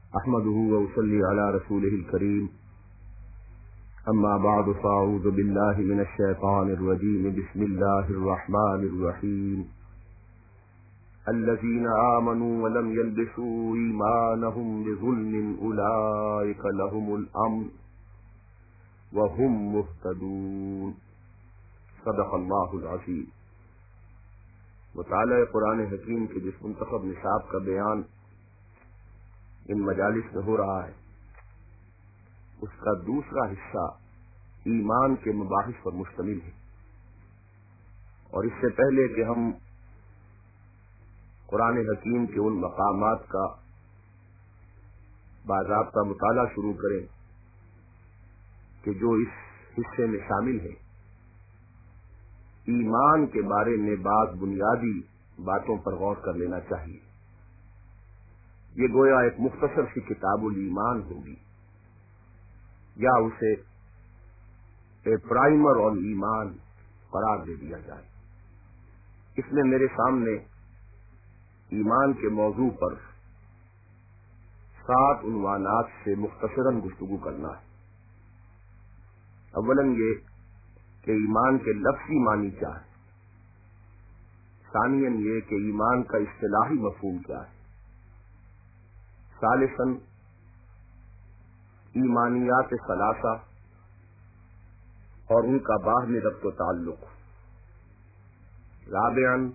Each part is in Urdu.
احمده وأصلي على رسوله الكريم اما بعد فاعوذ بالله من الشيطان الرجيم بسم الله الرحمن الرحيم الذين آمنوا ولم يلبسوا إيمانهم بظلم أولئك لهم الأمن وهم مهتدون صدق اللہ العظیم۔ مطالعہ قرآن حکیم کے جس منتخب نصاب کا بیان ان مجالس میں ہو رہا ہے، اس کا دوسرا حصہ ایمان کے مباحث پر مشتمل ہے، اور اس سے پہلے کہ ہم قرآن حکیم کے ان مقامات کا باضابطہ مطالعہ شروع کریں کہ جو اس حصے میں شامل ہیں، ایمان کے بارے میں بعض بنیادی باتوں پر غور کر لینا چاہیے۔ یہ گویا ایک مختصر سی کتاب الایمان ہوگی، یا اسے اے پرائمر آن ایمان قرار دے دیا جائے۔ اس میں میرے سامنے ایمان کے موضوع پر 7 عنوانات سے مختصراً گفتگو کرنا ہے۔ اولاً یہ کہ ایمان کے لفظی معنی کیا ہے، ثانیاً یہ کہ ایمان کا اصطلاحی مفہوم کیا ہے، ثالثاً ایمانیات ثلاثہ اور ان کا باہمی ربط و تعلق، رابعاً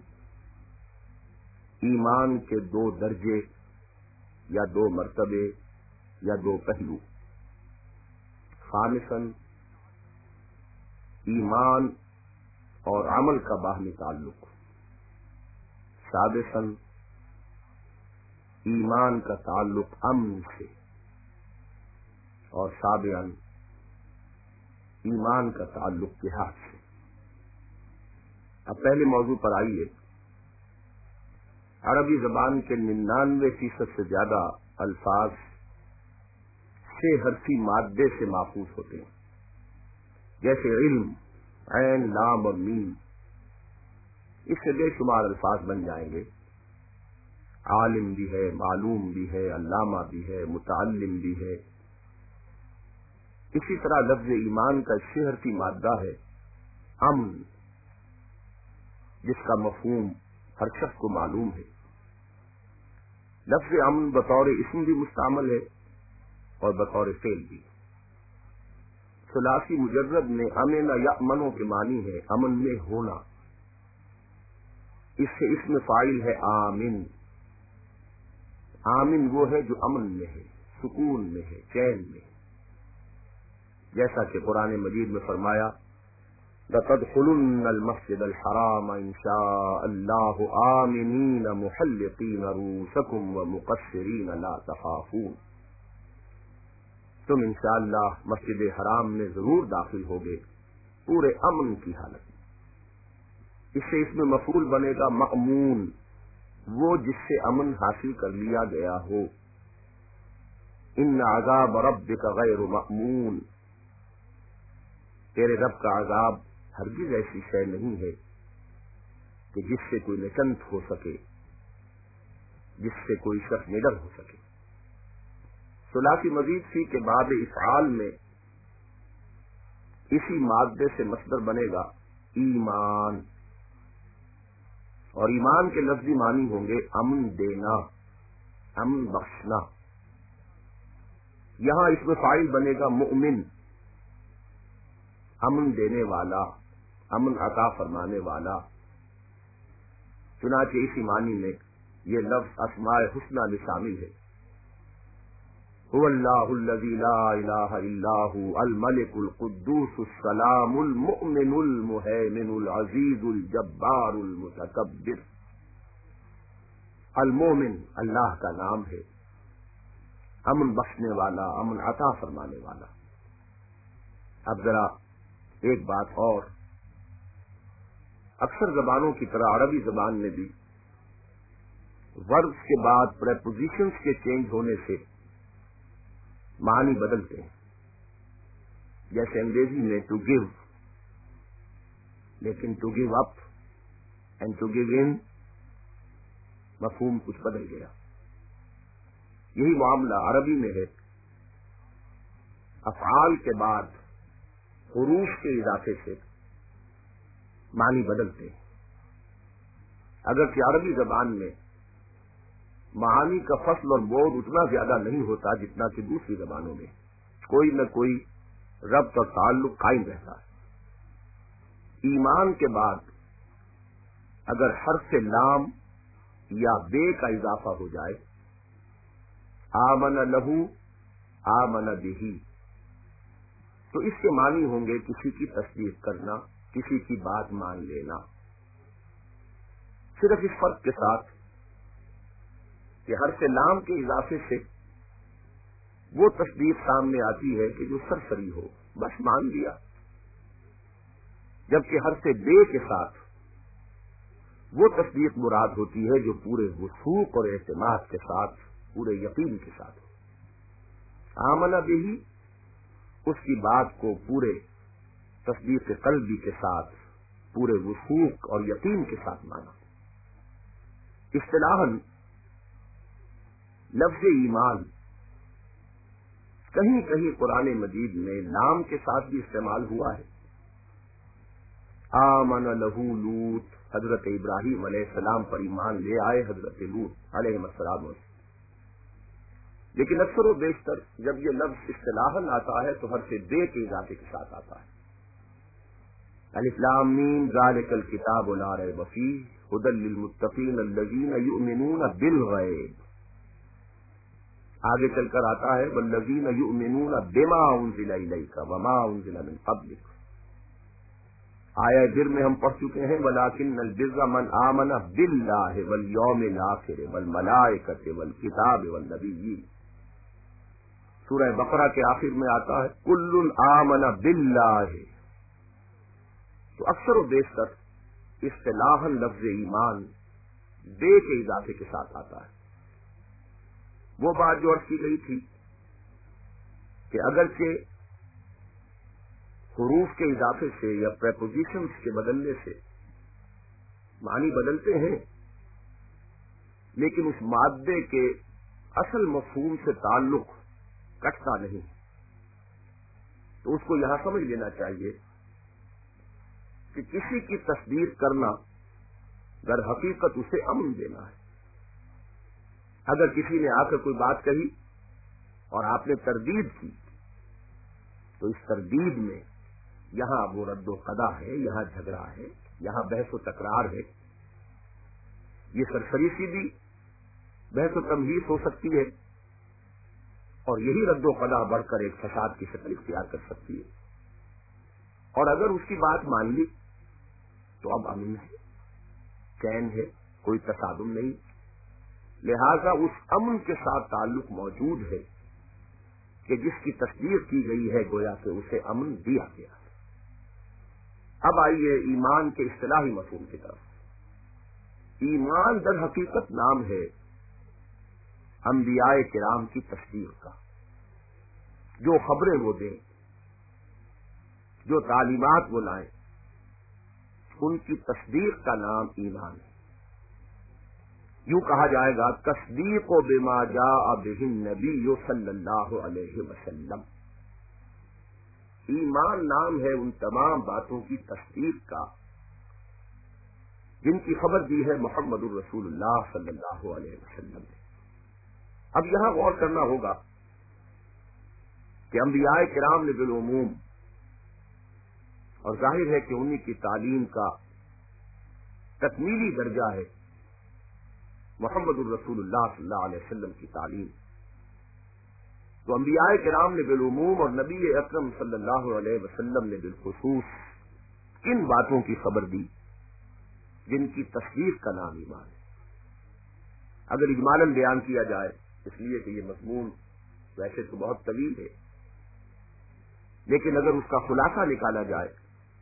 ایمان کے 2 درجے یا 2 مرتبے یا 2 پہلو، خامساً ایمان اور عمل کا باہمی تعلق، سادساً ایمان کا تعلق امن سے، اور سابعاً ایمان کا تعلق جہاد سے۔ اب پہلے موضوع پر آئیے۔ عربی زبان کے 99% سے زیادہ الفاظ 6 حرفی مادے سے ماخوذ ہوتے ہیں، جیسے علم، عین، لام اور میم۔ اس سے بے شمار الفاظ بن جائیں گے، عالم بھی ہے، معلوم بھی ہے، علامہ بھی ہے، متعلم بھی ہے۔ اسی طرح لفظ ایمان کا 6 حرفی مادہ ہے امن، جس کا مفہوم ہر شخص کو معلوم ہے۔ لفظ امن بطور اسم بھی مستعمل ہے اور بطور فعل بھی۔ ثلاثی مجرد میں امن یأمنوں کے معنی ہے امن میں ہونا۔ اس سے اسم فاعل ہے آمن۔ آمن وہ ہے جو امن میں ہے، سکون میں ہے، چین میں ہے، جیسا کہ قرآن مجید میں فرمایا لَتَدْخُلُنَّ الْمَسْجِدَ الْحَرَامَ إِنْ شَاءَ اللَّهُ آمِنِينَ مُحَلِّقِينَ رُؤُوسَكُمْ وَمُقَصِّرِينَ لَا تَخَافُونَ۔ تم انشاءاللہ مسجد حرام میں ضرور داخل ہوگے پورے امن کی حالت میں۔ اس سے اس میں مفعول بنے گا مأمون، وہ جس سے امن حاصل کر لیا گیا ہو۔ ان عذاب ربک غیر مأمون، تیرے رب کا عذاب ہرگز ایسی شے نہیں ہے کہ جس سے کوئی نچنت ہو سکے، جس سے کوئی شخص نڈر ہو سکے۔ ثلاثی مزید سی کے بعد افعال میں اسی مادے سے مصدر بنے گا ایمان، اور ایمان کے لفظی معنی ہوں گے امن دینا، امن بخشنا۔ یہاں اس میں فاعل بنے گا مؤمن، امن دینے والا، امن عطا فرمانے والا۔ چنانچہ اسی معنی میں یہ لفظ اسماء حسنی میں شامل ہے۔ هو اللہ الذی لا الہ الا هو الملک القدوس السلام المؤمن المہیمن العزیز الجبار المتکبر۔ المومن اللہ کا نام ہے، امن بخشنے والا، امن عطا فرمانے والا۔ اب ذرا ایک بات اور، اکثر زبانوں کی طرح عربی زبان میں بھی وربز کے بعد پریپوزیشنز کے چینج ہونے سے معنی بدلتے ہیں، جیسے انگریزی میں ٹو گیو، لیکن to give up and to give in مفہوم کچھ بدل گیا۔ یہی معاملہ عربی میں ہے، افعال کے بعد حروف کے اضافے سے معنی بدلتے ہیں۔ اگرچہ عربی زبان میں معانی کا فصل اور بود اتنا زیادہ نہیں ہوتا جتنا کہ دوسری زبانوں میں کوئی نہ کوئی ربط اور تعلق قائم رہتا ہے۔ ایمان کے بعد اگر حرف لام یا بے کا اضافہ ہو جائے، آمن لہو آمن بہی، تو اس کے معنی ہوں گے کسی کی تصدیق کرنا، کسی کی بات مان لینا، صرف اس فرق کے ساتھ کہ حرف لام کے اضافے سے وہ تصدیق سامنے آتی ہے کہ جو سرسری ہو، بس مان لیا، جبکہ حرف بے کے ساتھ وہ تصدیق مراد ہوتی ہے جو پورے وثوق اور اعتماد کے ساتھ، پورے یقین کے ساتھ ہو۔ آمنہ بہی، اس کی بات کو پورے تصدیق قلبی کے ساتھ، پورے وثوق اور یقین کے ساتھ مانا۔ اصطلاحاً لفظ ایمان کہیں کہیں قرآن مجید میں لام کے ساتھ بھی استعمال ہوا ہے۔ آمن لہو لوط، حضرت ابراہیم علیہ السلام پر ایمان لے آئے حضرت لوط علیہ السلام، لیکن اکثر و بیشتر جب یہ لفظ اصطلاحاً آتا ہے تو حرف بے کے اضافے کے ساتھ آتا ہے۔ الف لام میم ذالک الکتاب لا ریب فیہ ھدی للمتقین الذین یؤمنون بالغیب، آگے چل کر آتا ہے والذین یؤمنون بما انزل الیک وما انزل من قبلک۔ آیا در میں ہم پڑھ چکے ہیں ولکن البر من آمن باللہ والیوم الآخر والملائکۃ والکتاب والنبیین۔ سورہ بقرہ کے آخر میں آتا ہے کل آمن باللہ، تو اکثر و بیشتر اصطلاحاً لفظ ایمان بے کے اضافے کے ساتھ آتا ہے۔ وہ بات جو عرض کی گئی تھی کہ اگرچہ حروف کے اضافے سے یا پریپوزیشنز کے بدلنے سے معنی بدلتے ہیں، لیکن اس مادے کے اصل مفہوم سے تعلق کٹتا نہیں، تو اس کو یہاں سمجھ لینا چاہیے کہ کسی کی تصدیق کرنا در حقیقت اسے امن دینا ہے۔ اگر کسی نے آ کر کوئی بات کہی اور آپ نے تردید کی تو اس تردید میں یہاں وہ رد و قضا ہے، یہاں جھگڑا ہے، یہاں بحث و تکرار ہے، یہ سرسری سیدھی بحث و تمہیس ہو سکتی ہے اور یہی رد و قضا بڑھ کر ایک فساد کی شکل اختیار کر سکتی ہے، اور اگر اس کی بات مان لی تو اب امن ہے، چین ہے، کوئی تصادم نہیں، لہذا اس امن کے ساتھ تعلق موجود ہے کہ جس کی تصدیق کی گئی ہے گویا کہ اسے امن دیا گیا۔ اب آئیے ایمان کے اصطلاحی مفہوم کی طرف۔ ایمان در حقیقت نام ہے انبیاء کرام کی تصدیق کا، جو خبریں وہ دیں، جو تعلیمات وہ لائیں، ان کی تصدیق کا نام ایمان ہے۔ یوں کہا جائے گا تصدیق بما جاء بہ النبی صلی اللہ علیہ وسلم۔ ایمان نام ہے ان تمام باتوں کی تصدیق کا جن کی خبر دی ہے محمد الرسول اللہ صلی اللہ علیہ وسلم نے۔ اب یہاں غور کرنا ہوگا کہ انبیاء کرام نے بالعموم، اور ظاہر ہے کہ انہی کی تعلیم کا تکمیلی درجہ ہے محمد الرسول اللہ صلی اللہ علیہ وسلم کی تعلیم، تو انبیاء کرام نے بالعموم اور نبی اکرم صلی اللہ علیہ وسلم نے بالخصوص کن باتوں کی خبر دی جن کی تصدیق کا نام ایمان ہے۔ اگر اجمالاً بیان کیا جائے، اس لیے کہ یہ مضمون ویسے تو بہت طویل ہے، لیکن اگر اس کا خلاصہ نکالا جائے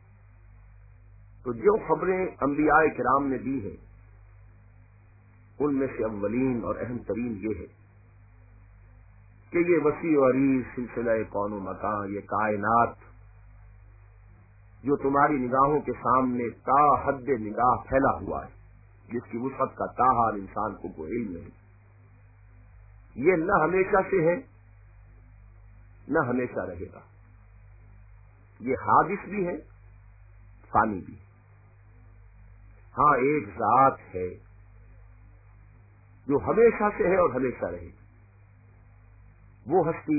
تو جو خبریں انبیاء کرام نے دی ہیں ان میں سے اولین اور اہم ترین یہ ہے کہ یہ وسیع و عریض سلسلہ کون و مکان، یہ کائنات جو تمہاری نگاہوں کے سامنے تا حد نگاہ پھیلا ہوا ہے، جس کی وسعت کا تاحال انسان کو کوئی علم نہیں، یہ نہ ہمیشہ سے ہے نہ ہمیشہ رہے گا. یہ حادث بھی ہے فانی بھی. ہاں ایک ذات ہے جو ہمیشہ سے ہے اور ہمیشہ رہے گی. وہ ہستی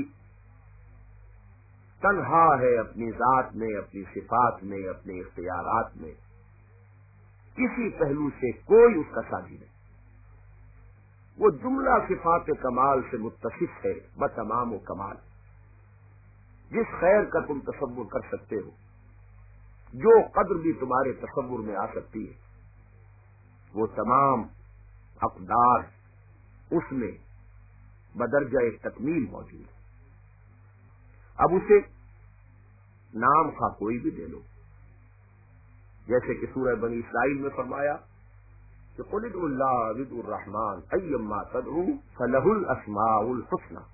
تنہا ہے اپنی ذات میں، اپنی صفات میں، اپنے اختیارات میں. کسی پہلو سے کوئی اس کا ساتھی نہیں. وہ جملہ صفات کمال سے متصف ہے بتمام و کمال. جس خیر کا تم تصور کر سکتے ہو، جو قدر بھی تمہارے تصور میں آ سکتی ہے، وہ تمام اقدار اس میں بدرجہ تکمیل موجود ہے. اب اسے نام کا کوئی بھی دے لو، جیسے کہ سورہ بنی اسرائیل میں فرمایا کہ قل ادعوا اللہ ادعوا الرحمن ایما تدعوا فلہ الاسماء الحسنى.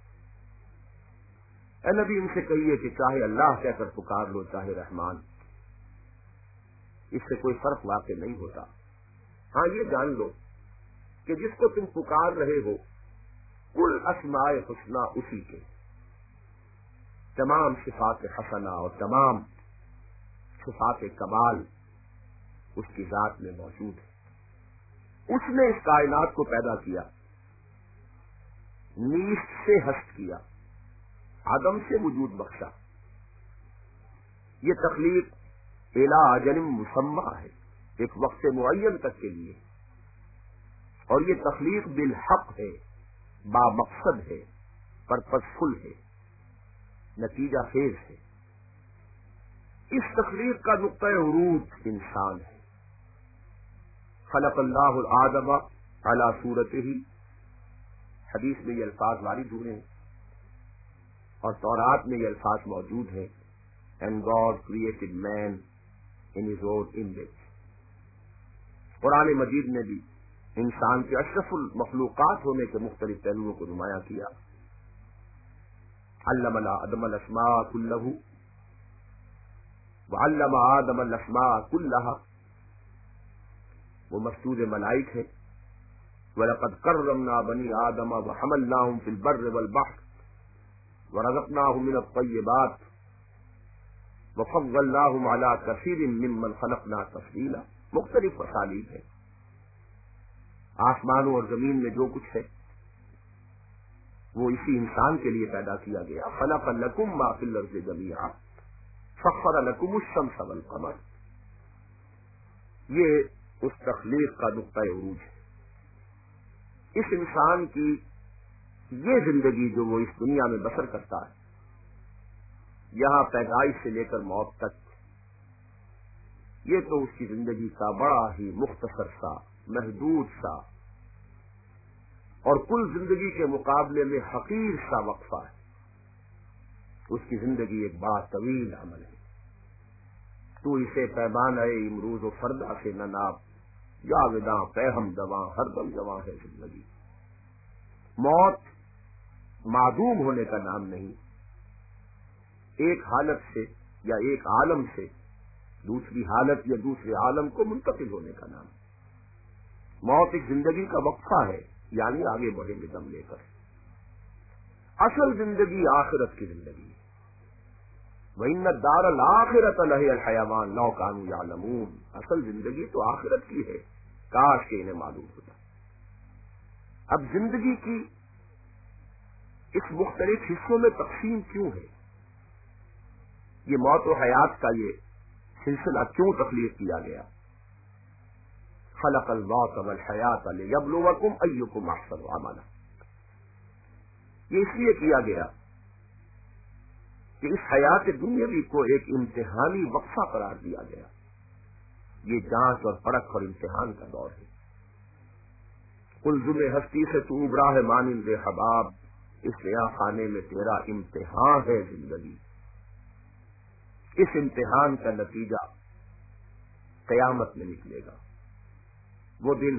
اے نبی ان سے کہیے کہ چاہے اللہ کہہ کر پکار لو چاہے رحمان، اس سے کوئی فرق واقع نہیں ہوتا. ہاں یہ جان لو کہ جس کو تم پکار رہے ہو کل اسماء حسنى اسی کے، تمام صفات حسنہ اور تمام صفات کمال اس کی ذات میں موجود ہے. اس نے اس کائنات کو پیدا کیا، نیست سے ہست کیا، عدم سے وجود بخشا. یہ تخلیق الی اجل مسمى ہے، ایک وقت معین تک کے لیے، اور یہ تخلیق بالحق ہے، با مقصد ہے، پرپسفل ہے، نتیجہ خیز ہے. اس تخلیق کا نقطۂ عروج انسان ہے. خلق اللہ الآدم علی صورتہ، حدیث میں یہ الفاظ وارد ہوئے ہیں اور تورات میں یہ الفاظ موجود ہیں، and God created man in his own image. Quran مجید نے بھی انسان کے اشرف المخلوقات ہونے کے مختلف پہلوؤں کو نمایاں کیا. علم آدم الاسماء کلہ وعلم آدم الاسماء کلہا. وہ مسجود ملائک ہے. وَلَقَدْ كَرَّمْنَا بَنِي آدَمَ وَحَمَلْنَاهُمْ فِي الْبَرِّ وَالْبَحْرِ وَرَزَقْنَاهُمْ مِنَ الطَّيِّبَاتِ وَفَضَّلْنَاهُمْ عَلَى كَثِيرٍ مِّمَّنْ خَلَقْنَا تَفْضِيلًا. مختلف اسالیب ہیں. آسمانوں اور زمین میں جو کچھ ہے وہ اسی انسان کے لیے پیدا کیا گیا. خَلَقَ لَكُم مَّا فِي الْأَرْضِ جَمِيعًا سَخَّرَ لَكُمُ الشَّمْسَ وَالْقَمَرَ. یہ اس تخلیق کا نقطۂ عروج ہے. اس انسان کی یہ زندگی جو وہ اس دنیا میں بسر کرتا ہے، یہاں پیدائش سے لے کر موت تک، یہ تو اس کی زندگی کا بڑا ہی مختصر سا، محدود سا اور کل زندگی کے مقابلے میں حقیر سا وقفہ ہے. اس کی زندگی ایک بڑا طویل عمل ہے. تو اسے پیمانہ امروز و فردا سے نہ ناپ، جاویداں پیہم دواں ہر دم جواں ہے زندگی. موت معدوم ہونے کا نام نہیں، ایک حالت سے یا ایک عالم سے دوسری حالت یا دوسرے عالم کو منتقل ہونے کا نام. موت ایک زندگی کا وقفہ ہے، یعنی آگے بڑھیں گے دم لے کر. اصل زندگی آخرت کی زندگی ہے. وَإِنَّ الدَّارَ الْآخِرَةَ لَهِيَ الْحَيَوَانُ لَوْ كَانُوا يَعْلَمُونَ. اصل زندگی تو آخرت کی ہے، کاش کہ انہیں معلوم ہوتا. اب زندگی کی اس مختلف حصوں میں تقسیم کیوں ہے؟ یہ موت و حیات کا یہ سلسلہ کیوں تخلیق کیا گیا؟ خلق الموت والحیات لیبلوکم ایکم احسن عملا. یہ اس لیے کیا گیا کہ اس حیات دنیاوی کو ایک امتحانی وقفہ قرار دیا گیا. یہ جانچ اور پرکھ اور امتحان کا دور ہے. قلزم ہستی سے تو ابرا ہے مانند حباب، اس نیا خانے میں تیرا امتحان ہے زندگی. اس امتحان کا نتیجہ قیامت میں نکلے گا. وہ دن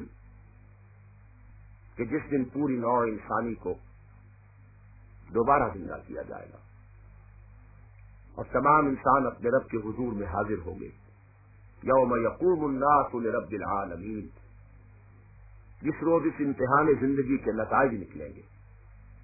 کہ جس دن پوری نوع انسانی کو دوبارہ زندہ کیا جائے گا اور تمام انسان اپنے رب کے حضور میں حاضر ہوں گے. یوم یقوم الناس لرب العالمین. جس روز اس امتحان زندگی کے نتائج نکلیں گے.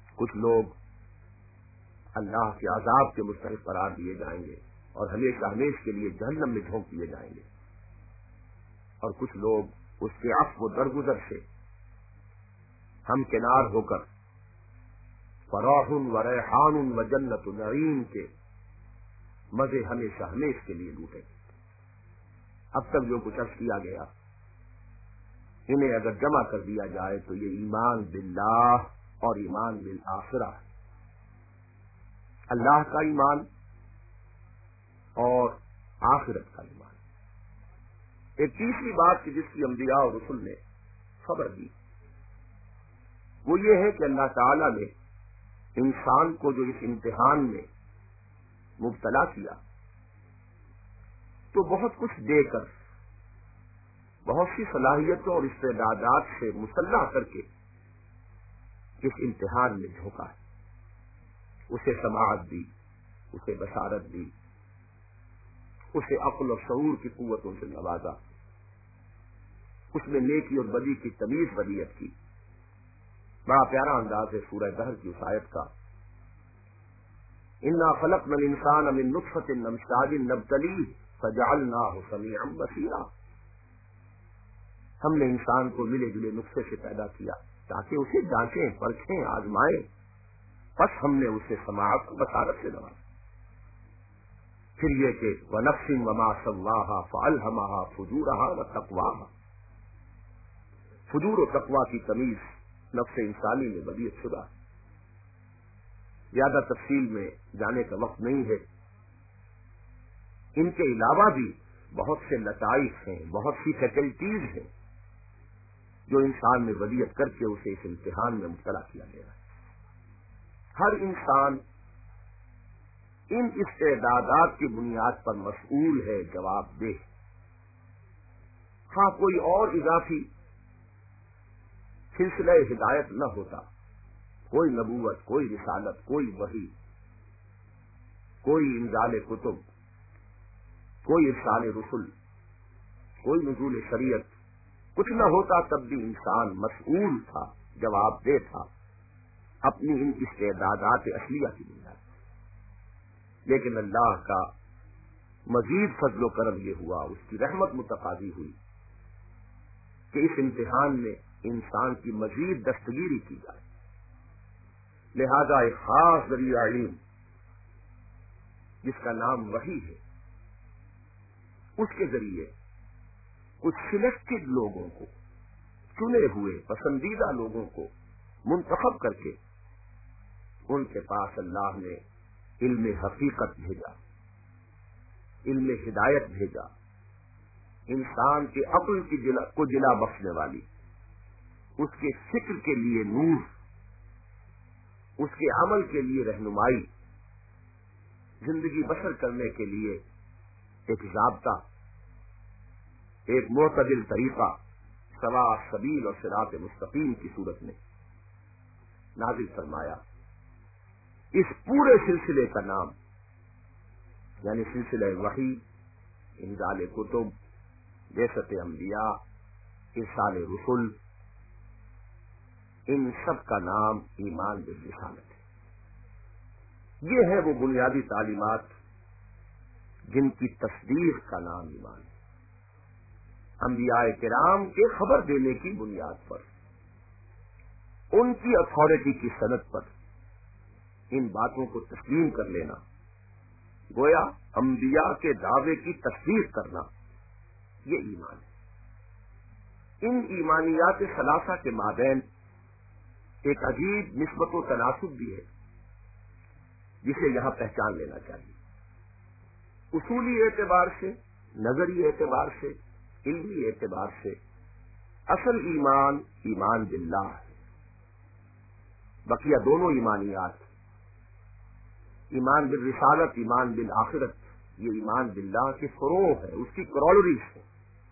کچھ لوگ اللہ کے عذاب کے مستحق قرار دیے جائیں گے اور ہمیشہ ہمیشہ کے لیے جہنم میں جھونک دیے جائیں گے، اور کچھ لوگ اس کے عفو و درگزر سے ہم کنار ہو کر فراح و ریحان و جنت نعیم کے مزے ہمیشہ ہمیشہ کے لیے لوٹیں گے۔ اب تک جو کچھ عرض کیا گیا، انہیں اگر جمع کر دیا جائے تو یہ ایمان باللہ اور ایمان بالآخرہ ہے، اللہ کا ایمان اور آخرت کا ایمان۔ ایک تیسری بات کہ جس کی انبیاء اور رسل نے خبر دی، وہ یہ ہے کہ اللہ تعالی نے انسان کو جو اس امتحان میں مبتلا کیا تو بہت کچھ دے کر، بہت سی صلاحیتوں اور استعدادات سے مسلح کر کے اس امتحان میں جھونکا ہے۔ اسے سماعت دی، اسے بصارت دی، اسے عقل و شعور کی قوتوں سے نوازا، اس میں نیکی اور بدی کی تمیز ودیت کی۔ بڑا پیارا انداز ہے سورہ دہر کی اس آیت کا، انا خلقنا الانسان من نطفۃ امشاج نبتلیہ فجعلناہ سمیعا بصیرا۔ ہم نے انسان کو ملے جلے نطفے سے پیدا کیا تاکہ اسے جانچیں، پرکھیں، آزمائیں، بس ہم نے اسے سماعت و بصارت سے نوازا۔ پھر یہ کہ وَنَفْسٍ وَمَا سَوَّاهَا فَأَلْهَمَهَا فُجُورَهَا وَتَقْوَاهَا۔ فجور و تقویٰ کی تمیز نفس انسانی میں بدیت شدہ۔ زیادہ تفصیل میں جانے کا وقت نہیں ہے۔ ان کے علاوہ بھی بہت سے لطائف ہیں، بہت سی فیکلٹیز ہیں جو انسان میں بدیت کر کے اسے اس امتحان میں مبتلا کیا گیا ہے۔ ہر انسان ان استعدادات کی بنیاد پر مسئول ہے، جواب دہ۔ ہاں کوئی اور اضافی سلسلہ ہدایت نہ ہوتا، کوئی نبوت، کوئی رسالت، کوئی وحی، کوئی انزال کتب، کوئی ارسال رسل، کوئی نزول شریعت، کچھ نہ ہوتا تب بھی انسان مسئول تھا، جواب دہ تھا اپنی ان استعدادات اصلیہ کی بنیاد۔ لیکن اللہ کا مزید فضل و کرم یہ ہوا، اس کی رحمت متقاضی ہوئی کہ اس امتحان میں انسان کی مزید دستگیری کی جائے۔ لہذا ایک خاص ذریعہ علم جس کا نام وحی ہے، اس کے ذریعے کچھ سلیکٹڈ لوگوں کو، چنے ہوئے پسندیدہ لوگوں کو منتخب کر کے ان کے پاس اللہ نے علم حقیقت بھیجا، علم ہدایت بھیجا، انسان کے عقل کی کو جلا بخشنے والی، اس کے فکر کے لیے نور، اس کے عمل کے لیے رہنمائی، زندگی بسر کرنے کے لیے ایک ضابطہ، ایک معتدل طریقہ، سواء سبیل اور صراط مستقیم کی صورت میں نازل فرمایا۔ اس پورے سلسلے کا نام یعنی سلسلہ وحی، انزال کتب، بعثت انبیاء، ارسال رسل، ان سب کا نام ایمان بالرسالت ہے۔ یہ ہے وہ بنیادی تعلیمات جن کی تصدیق کا نام ایمان ہے۔ انبیاء کرام کے خبر دینے کی بنیاد پر، ان کی اتھارٹی کی سند پر ان باتوں کو تسلیم کر لینا، گویا انبیاء کے دعوے کی تصدیق کرنا، یہ ایمان ہے۔ ان ایمانیات ثلاثہ کے مابین ایک عجیب نسبت و تناسب بھی ہے جسے یہاں پہچان لینا چاہیے۔ اصولی اعتبار سے، نظری اعتبار سے، علمی اعتبار سے اصل ایمان ایمان باللہ ہے۔ بقیہ دونوں ایمانیات، ایمان بالرسالت، ایمان بالآخرت، یہ ایمان باللہ کے فروع ہے، اس کی کورولریز ہے۔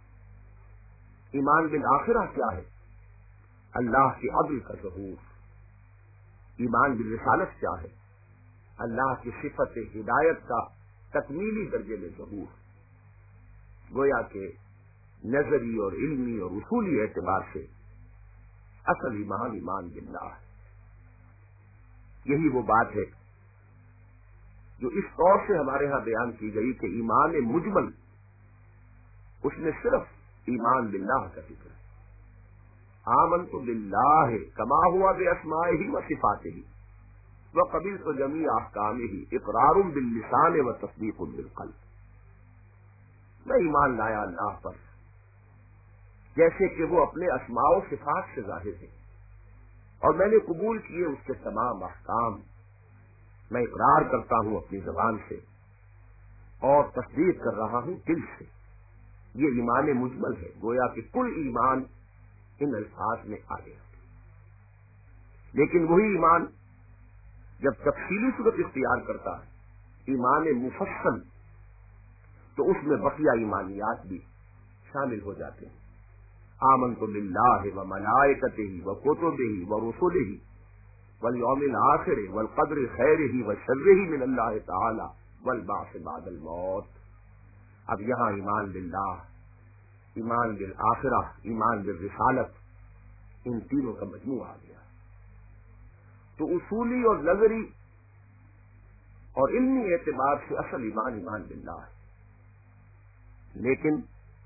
ایمان بالآخرہ کیا ہے؟ اللہ کے عدل کا ظہور۔ ایمان بالرسالت کیا ہے؟ اللہ کی صفت ہدایت کا تکمیلی درجے میں ظہور۔ گویا کہ نظری اور علمی اور اصولی اعتبار سے اصل ایمان ایمان باللہ ہے۔ یہی وہ بات ہے جو اس طور سے ہمارے ہاں بیان کی گئی کہ ایمان مجمل، اس میں صرف ایمان باللہ کا ذکر ہے۔ آمنت باللہ کما ہوا باسمائہ و صفاتہ وقبلت جمیع احکامہ اقرار باللسان و تصدیق بالقلب۔ میں ایمان لایا اللہ پر جیسے کہ وہ اپنے اسماء و صفات سے ظاہر ہے، اور میں نے قبول کیے اس کے تمام احکام، میں اقرار کرتا ہوں اپنی زبان سے اور تصدیق کر رہا ہوں دل سے۔ یہ ایمان مجمل ہے، گویا کہ کل ایمان ان الفاظ میں آ گیا۔ لیکن وہی ایمان جب تفصیلی صورت اختیار کرتا ہے، ایمان مفصل، تو اس میں بقیہ ایمانیات بھی شامل ہو جاتے ہیں۔ آمنت باللہ و ملائکتہ و کتبہ و رسلہ والیوم الآخر والقدر خیرہ و شرہ من اللہ تعالی والبعث بعد الموت۔ اب یہاں ایمان باللہ، ایمان بالآخرہ، ایمان بالرسالت، ان تینوں کا مجموعہ آ گیا۔ تو اصولی اور نظری اور علمی اعتبار سے اصل ایمان ایمان باللہ ہے، لیکن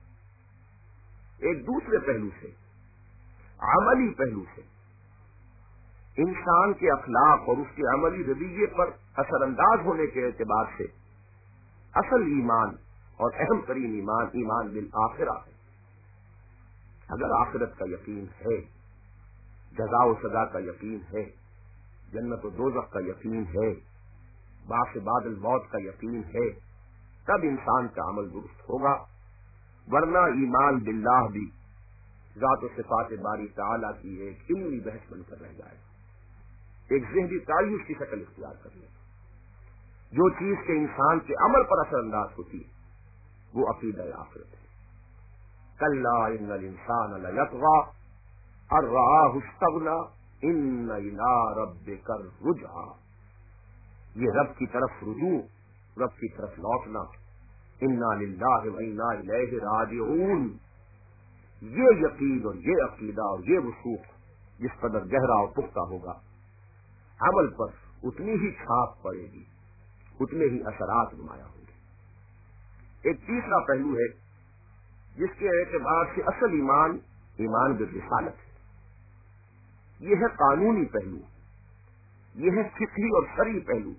ایک دوسرے پہلو سے، عملی پہلو سے، انسان کے اخلاق اور اس کے عملی رویے پر اثر انداز ہونے کے اعتبار سے اصل ایمان اور اہم ترین ایمان ایمان بالآخرہ ہے۔ اگر آخرت کا یقین ہے، جزا و سزا کا یقین ہے، جنت و دوزخ کا یقین ہے، بعث بعد الموت کا یقین ہے، تب انسان کا عمل درست ہوگا، ورنہ ایمان باللہ بھی ذات و صفات باری تعالیٰ کی ایک علمی بحث بن کر رہ جائے، ایک ذہنی تعیش کی شکل اختیار کر لے۔ جو چیز کے انسان کے عمل پر اثر انداز ہوتی ہے وہ عقیدہ آخرت ہے۔ کلا ان الانسان لیطغی ان رآہ استغنی ان الی ربک الرجعی۔ یہ رب کی طرف رجوع، رب کی طرف لوٹنا، انا للہ و انا الیہ راجعون، یہ یقین اور یہ عقیدہ اور یہ وثوق جس قدر گہرا اور پختہ ہوگا، عمل پر اتنی ہی چھاپ پڑے گی، اتنے ہی اثرات نمایاں ہوں گے۔ ایک تیسرا پہلو ہے جس کے اعتبار سے اصل ایمان ایمان بالرسالت ہے۔ یہ ہے قانونی پہلو، یہ ہے فقہی اور شرعی پہلو۔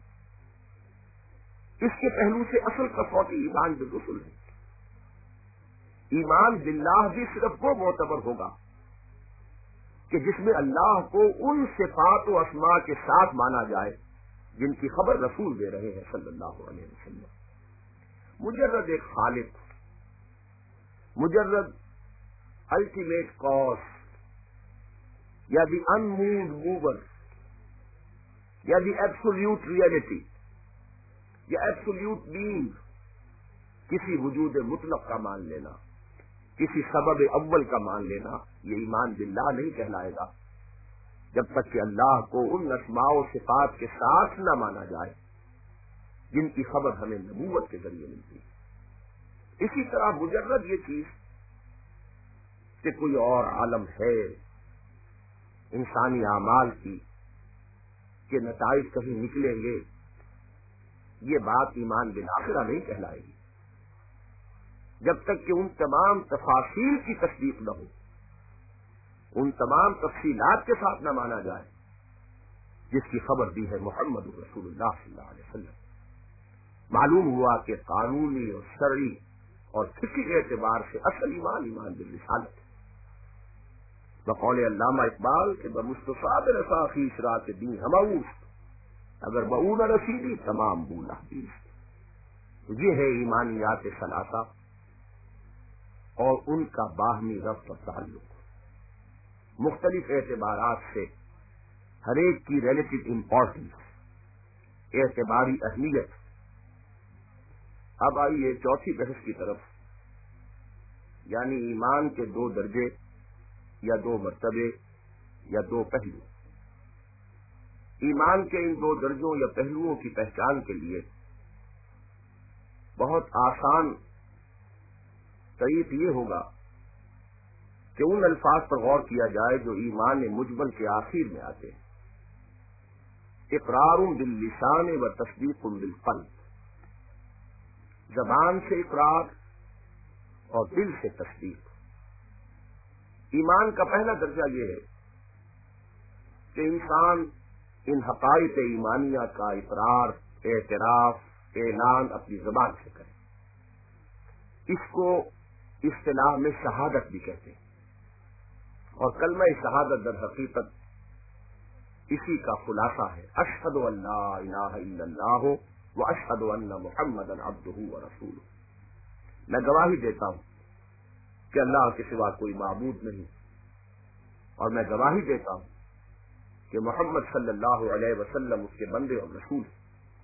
اس کے پہلو سے اصل کسوٹی ایمان بالرسل ہے۔ ایمان باللہ بھی صرف وہ معتبر ہوگا کہ جس میں اللہ کو ان صفات و اسماء کے ساتھ مانا جائے جن کی خبر رسول دے رہے ہیں صلی اللہ علیہ وسلم۔ مجرد ایک خالق، مجرد الٹیمیٹ کاز، یا دی انموڈ موور، یا دی ایبسولوٹ ریئلٹی، یا ایبسولوٹ بینگ، کسی وجود مطلق کا مان لینا، کسی سبب اول کا مان لینا، یہ ایمان باللہ نہیں کہلائے گا جب تک کہ اللہ کو ان اسماء و صفات کے ساتھ نہ مانا جائے جن کی خبر ہمیں نبوت کے ذریعے ملتی ہے۔ اسی طرح مجرد یہ چیز کہ کوئی اور عالم ہے انسانی اعمال کی، کہ نتائج کہیں نکلیں گے، یہ بات ایمان بالآخرہ نہیں کہلائے گی جب تک کہ ان تمام تفاصیل کی تصدیق نہ ہو، ان تمام تفصیلات کے ساتھ نہ مانا جائے جس کی خبر دی ہے محمد رسول اللہ صلی اللہ علیہ وسلم۔ معلوم ہوا کہ قانونی اور شرعی اور فقہی اعتبار سے اصل ایمان ایمان بالرسالت ہے۔ بقول علامہ اقبال کہ بمصطفیٰ برسا خیش رات دین ہماؤس، اگر بؤ نہ رسیدی تمام بولا بیست۔ یہ ہے ایمانیات ثلاثہ اور ان کا باہمی ربط و تعلق، مختلف اعتبارات سے ہر ایک کی ریلیٹو امپورٹنس، اعتباری اہمیت۔ اب آئیے چوتھی بحث کی طرف، یعنی ایمان کے دو درجے یا دو مرتبے یا دو پہلو۔ ایمان کے ان دو درجوں یا پہلوؤں کی پہچان کے لیے بہت آسان طریق یہ ہوگا کہ ان الفاظ پر غور کیا جائے جو ایمان مجمل کے آخر میں آتے ہیں۔ اقرار باللسان و تصدیق بالقلب، زبان سے اقرار اور دل سے تصدیق۔ ایمان کا پہلا درجہ یہ ہے کہ انسان ان حقائق ایمانیہ کا اقرار، اعتراف، اعلان اپنی زبان سے کرے۔ اس کو اصطلاح میں شہادت بھی کہتے ہیں، اور کلمہ شہادت در حقیقت اسی کا خلاصہ ہے، اشہد ان لا الہ الا اللہ و اشہد ان محمدا عبدہ و رسولہ۔ میں گواہی دیتا ہوں کہ اللہ کے سوا کوئی معبود نہیں، اور میں گواہی دیتا ہوں کہ محمد صلی اللہ علیہ وسلم اس کے بندے اور رسول ہیں۔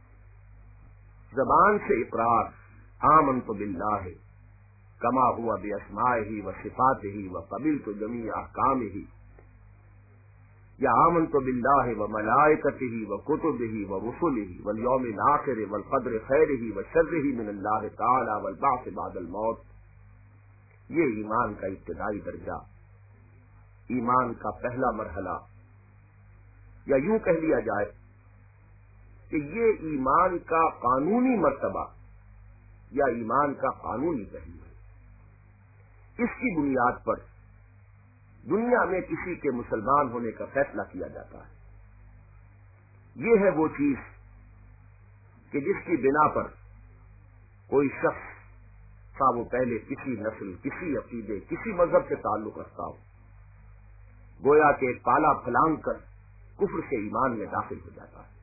زبان سے اقرار، آمنت باللہ کما ہوا باسمائہ و صفاتہ و قبلت جمیع احکامہ، یا آمنت باللہ و ملائکتہ و کتبہ و رسلہ والیوم الآخر والقدر خیرہ و شرہ من اللہ تعالی والبعث بعد الموت۔ یہ ایمان کا ابتدائی درجہ، ایمان کا پہلا مرحلہ، یا یوں کہہ لیا جائے کہ یہ ایمان کا قانونی مرتبہ یا ایمان کا قانونی پہلو ہے۔ اس کی بنیاد پر دنیا میں کسی کے مسلمان ہونے کا فیصلہ کیا جاتا ہے۔ یہ ہے وہ چیز کہ جس کی بنا پر کوئی شخص، خواہ وہ پہلے کسی نسل، کسی عقیدے، کسی مذہب سے تعلق رکھتا ہو، گویا کہ ایک پالا پھلانگ کر کفر سے ایمان میں داخل ہو جاتا ہے۔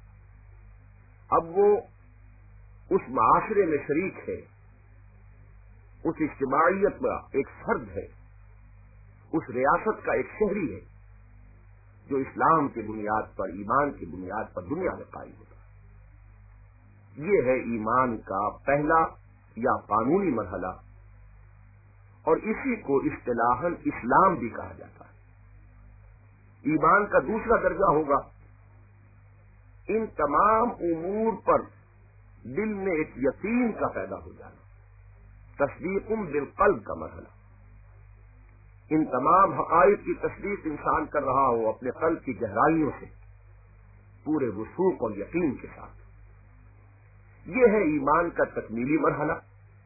اب وہ اس معاشرے میں شریک ہے، اس اجتماعیت کا ایک فرد ہے، اس ریاست کا ایک شہری ہے جو اسلام کی بنیاد پر، ایمان کی بنیاد پر دنیا میں قائم ہوتا ہے۔ یہ ہے ایمان کا پہلا یا قانونی مرحلہ، اور اسی کو اصطلاحاً اسلام بھی کہا جاتا ہے۔ ایمان کا دوسرا درجہ ہوگا ان تمام امور پر دل میں ایک یقین کا پیدا ہو جانا، تصدیق بالقلب کا مرحلہ۔ ان تمام حقائق کی تصدیق انسان کر رہا ہو اپنے قلب کی گہرائیوں سے، پورے وثوق اور یقین کے ساتھ۔ یہ ہے ایمان کا تکمیلی مرحلہ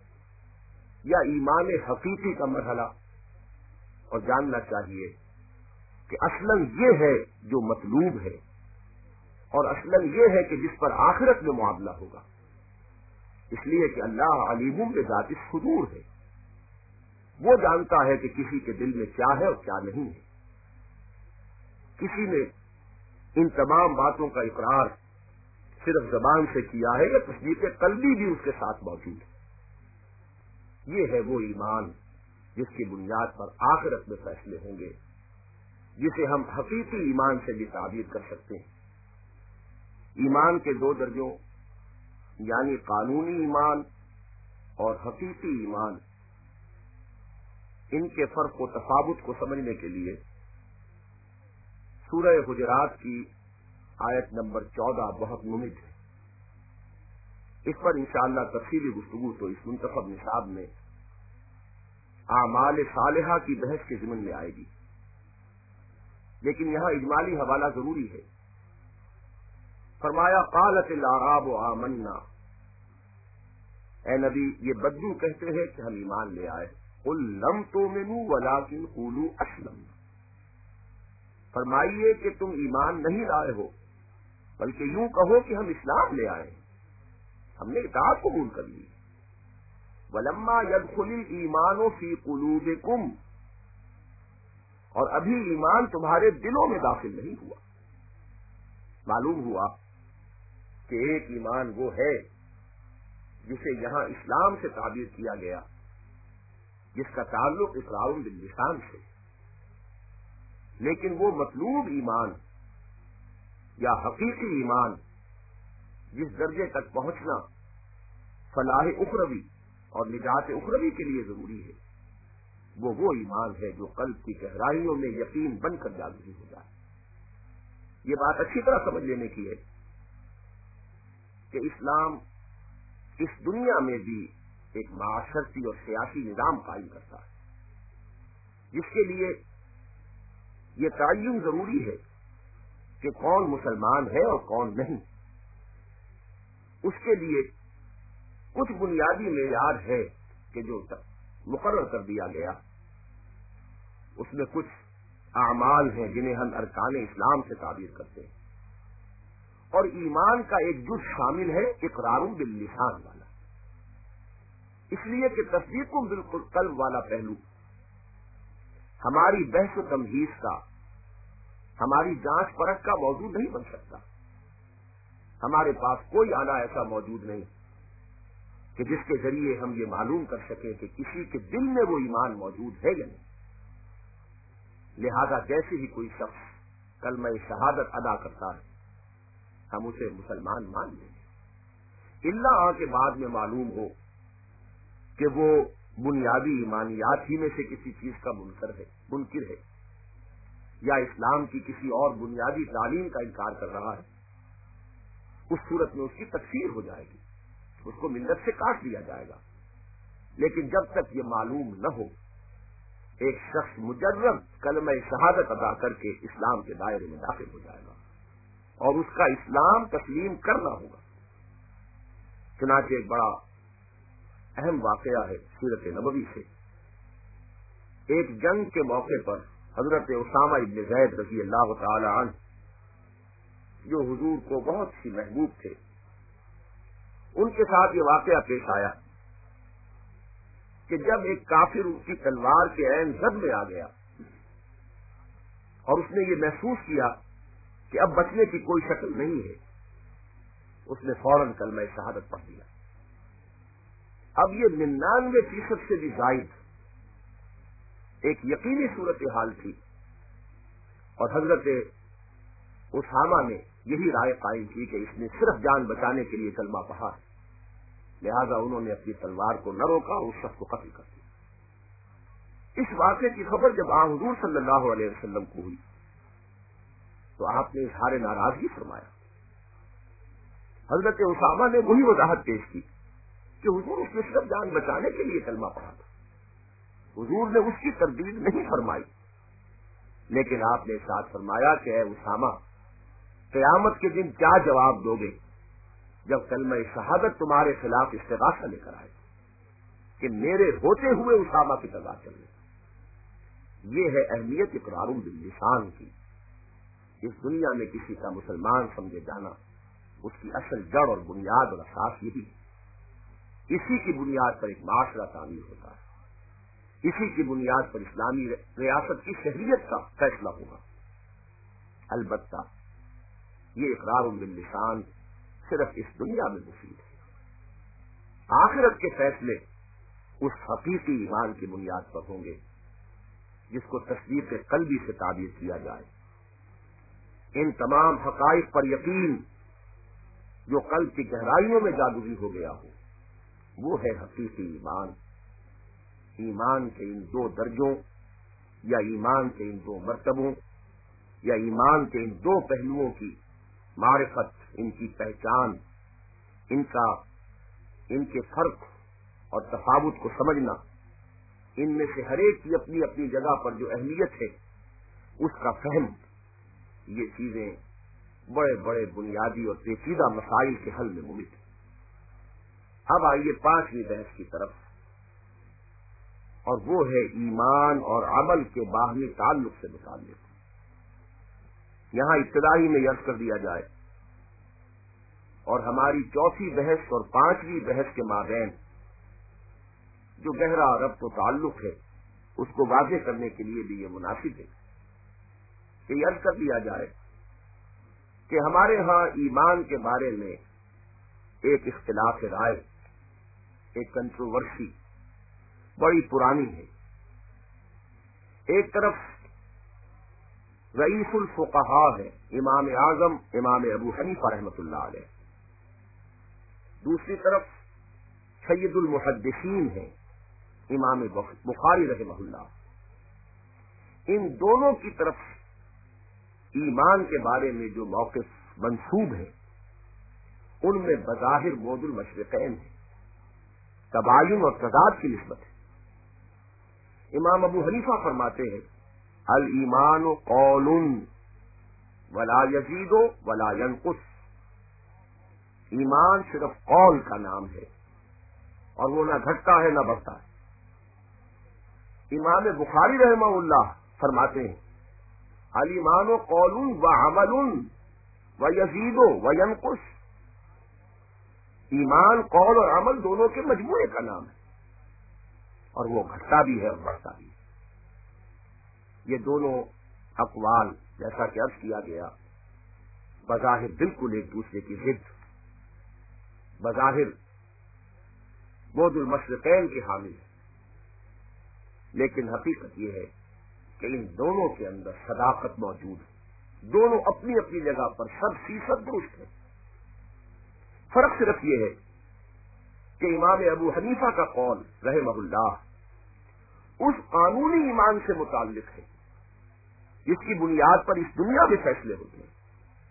یا ایمان حقیقی کا مرحلہ۔ اور جاننا چاہیے کہ اصلاً یہ ہے جو مطلوب ہے، اور اصلاً یہ ہے کہ جس پر آخرت میں معاملہ ہوگا، اس لیے کہ اللہ علیم بذات الصدور ہے، وہ جانتا ہے کہ کسی کے دل میں کیا ہے اور کیا نہیں ہے۔ کسی نے ان تمام باتوں کا اقرار صرف زبان سے کیا ہے یا تصدیق قلبی بھی اس کے ساتھ موجود ہے۔ یہ ہے وہ ایمان جس کی بنیاد پر آخرت میں فیصلے ہوں گے، جسے ہم حقیقی ایمان سے بھی تعبیر کر سکتے ہیں۔ ایمان کے دو درجوں یعنی قانونی ایمان اور حقیقی ایمان، ان کے فرق و تفاوت کو سمجھنے کے لیے سورہ حجرات کی آیت نمبر 14 بہت مفید ہے۔ اس پر انشاءاللہ تفصیلی گفتگو تو اس منتخب نصاب میں اعمال صالحہ کی بحث کے ضمن میں آئے گی، لیکن یہاں اجمالی حوالہ ضروری ہے۔ فرمایا قالت الاعراب آمنا، اے نبی یہ بدو کہتے ہیں کہ ہم ایمان لے آئے، قل لم تؤمنوا ولکن قولوا اسلمنا، فرمائیے کہ تم ایمان نہیں لائے ہو بلکہ یوں کہو کہ ہم اسلام لے آئے ہیں، ہم نے اطاعت قبول کر لی۔ ولما يدخل الایمان فی قلوبکم، اور ابھی ایمان تمہارے دلوں میں داخل نہیں ہوا۔ معلوم ہوا کہ ایک ایمان وہ ہے جسے یہاں اسلام سے تعبیر کیا گیا، جس کا تعلق اقرار باللسان سے، لیکن وہ مطلوب ایمان یا حقیقی ایمان جس درجے تک پہنچنا فلاح اخروی اور نجات اخروی کے لیے ضروری ہے، وہ ایمان ہے جو قلب کی گہرائیوں میں یقین بن کر جاگزی ہو جائے۔ یہ بات اچھی طرح سمجھ لینے کی ہے کہ اسلام اس دنیا میں بھی ایک معاشرتی اور سیاسی نظام قائم کرتا ہے، جس کے لیے یہ تعین ضروری ہے کہ کون مسلمان ہے اور کون نہیں، اس کے لیے کچھ بنیادی معیار ہے کہ جو مقرر کر دیا گیا. اس میں کچھ اعمال ہیں جنہیں ہم ارکان اسلام سے تعبیر کرتے ہیں، اور ایمان کا ایک جز شامل ہے اقرار باللسان والا. اس لیے کہ تصدیق بالقلب والا پہلو ہماری بحث و تمہیز کا، ہماری جانچ پرکھ کا موضوع نہیں بن سکتا. ہمارے پاس کوئی آلہ ایسا موجود نہیں کہ جس کے ذریعے ہم یہ معلوم کر سکیں کہ کسی کے دل میں وہ ایمان موجود ہے یا نہیں. لہذا جیسے ہی کوئی شخص کلمہ شہادت ادا کرتا ہے ہم اسے مسلمان مان لیں گے، الا آن کے بعد میں معلوم ہو کہ وہ بنیادی ایمانیات ہی میں سے کسی چیز کا منکر ہے یا اسلام کی کسی اور بنیادی تعلیم کا انکار کر رہا ہے. اس صورت میں اس کی تکفیر ہو جائے گی، اس کو ملت سے کاٹ دیا جائے گا. لیکن جب تک یہ معلوم نہ ہو، ایک شخص مجرد کلمہ شہادت ادا کر کے اسلام کے دائرے میں داخل ہو جائے گا اور اس کا اسلام تسلیم کرنا ہوگا. چنانچہ ایک بڑا اہم واقعہ ہے سیرت نبوی سے. ایک جنگ کے موقع پر حضرت اسامہ ابن زید رضی اللہ تعالی عنہ، جو حضور کو بہت ہی محبوب تھے، ان کے ساتھ یہ واقعہ پیش آیا کہ جب ایک کافر ان کی تلوار کے عین زد میں آ گیا اور اس نے یہ محسوس کیا کہ اب بچنے کی کوئی شکل نہیں ہے، اس نے فوراً کلمہ شہادت پڑھ دیا. اب یہ 99% سے بھی زائد ایک یقینی صورتحال تھی، اور حضرت اسامہ نے یہی رائے قائم کی کہ اس نے صرف جان بچانے کے لیے کلمہ پڑھا، لہذا انہوں نے اپنی تلوار کو نہ روکا اور اس شخص کو قتل کر دیا. اس واقعے کی خبر جب حضور صلی اللہ علیہ وسلم کو ہوئی تو آپ نے اظہار ناراضگی فرمایا. حضرت اسامہ نے وہی وضاحت پیش کی کہ حضور اس نے صرف جان بچانے کے لیے کلمہ پڑھا تھا، حضور نے اس کی تردید نہیں فرمائی. لیکن آپ نے ساتھ فرمایا کہ اے اسامہ، قیامت کے دن کیا جواب دو گے جب کلمہ شہادت تمہارے خلاف استغاثہ لے کر آئے کہ میرے ہوتے ہوئے اسامہ کی سزا چل رہی. یہ ہے اہمیت اقرار باللسان کی. اس دنیا میں کسی کا مسلمان سمجھے جانا اس کی اصل جڑ اور بنیاد اور اساس یہی ہے. اسی کی بنیاد پر ایک معاشرہ تعمیر ہوتا ہے، اسی کی بنیاد پر اسلامی ریاست کی شہریت کا فیصلہ ہوگا. البتہ یہ اقرار باللسان صرف اس دنیا میں مفید ہے. آخرت کے فیصلے اس حقیقی ایمان کی بنیاد پر ہوں گے جس کو تصدیق قلبی سے تعبیر کیا جائے. ان تمام حقائق پر یقین جو قلب کی گہرائیوں میں جاگزی ہو گیا ہو، وہ ہے حقیقی ایمان. ایمان کے ان دو درجوں یا ایمان کے ان دو مرتبوں یا ایمان کے ان دو پہلوؤں کی معرفت، ان کی پہچان، ان کے فرق اور تفاوت کو سمجھنا، ان میں سے ہر ایک کی اپنی اپنی جگہ پر جو اہمیت ہے اس کا فہم، یہ چیزیں بڑے بڑے بنیادی اور پیچیدہ مسائل کے حل میں ممکن ہے. اب آئیے 5ویں بحث کی طرف، اور وہ ہے ایمان اور عمل کے باہمی تعلق سے متعلق. یہاں ابتدائی میں عرض کر دیا جائے اور ہماری چوتھی بحث اور 5ویں بحث کے مابین جو گہرا ربط و تعلق ہے اس کو واضح کرنے کے لیے بھی یہ مناسب ہے کہ یہ عرض کر دیا جائے کہ ہمارے ہاں ایمان کے بارے میں ایک اختلاف رائے، ایک کنٹروورسی بڑی پرانی ہے. ایک طرف رئیس الفقہاء ہے امام اعظم امام ابو حنیفہ رحمۃ اللہ علیہ، دوسری طرف سید المحدثین ہیں امام بخاری رحمہ اللہ. ان دونوں کی طرف ایمان کے بارے میں جو موقف منسوب ہے ان میں بظاہر بعد المشرقین ہے، تباین اور تضاد کی نسبت ہے. امام ابو حنیفہ فرماتے ہیں الایمان قول ولا یزید ولا ینقص. ایمان صرف قول کا نام ہے اور وہ نہ گھٹتا ہے نہ بڑھتا ہے. امام بخاری رحمہ اللہ فرماتے ہیں الایمان قول و عمل و یزید و ینقص. ایمان قول اور عمل دونوں کے مجموعے کا نام ہے اور وہ گھٹتا بھی ہے اور بڑھتا بھی ہے. یہ دونوں اقوال جیسا کہ عرض کیا گیا بظاہر بالکل ایک دوسرے کی ضد، بظاہر بعد المشرقین کے حامل ہے، لیکن حقیقت یہ ہے کہ ان دونوں کے اندر صداقت موجود ہے. دونوں اپنی اپنی جگہ پر 100% درست ہے. فرق صرف یہ ہے کہ امام ابو حنیفہ کا قول رحمہ اللہ اس قانونی ایمان سے متعلق ہے جس کی بنیاد پر اس دنیا میں فیصلے ہوتے ہیں،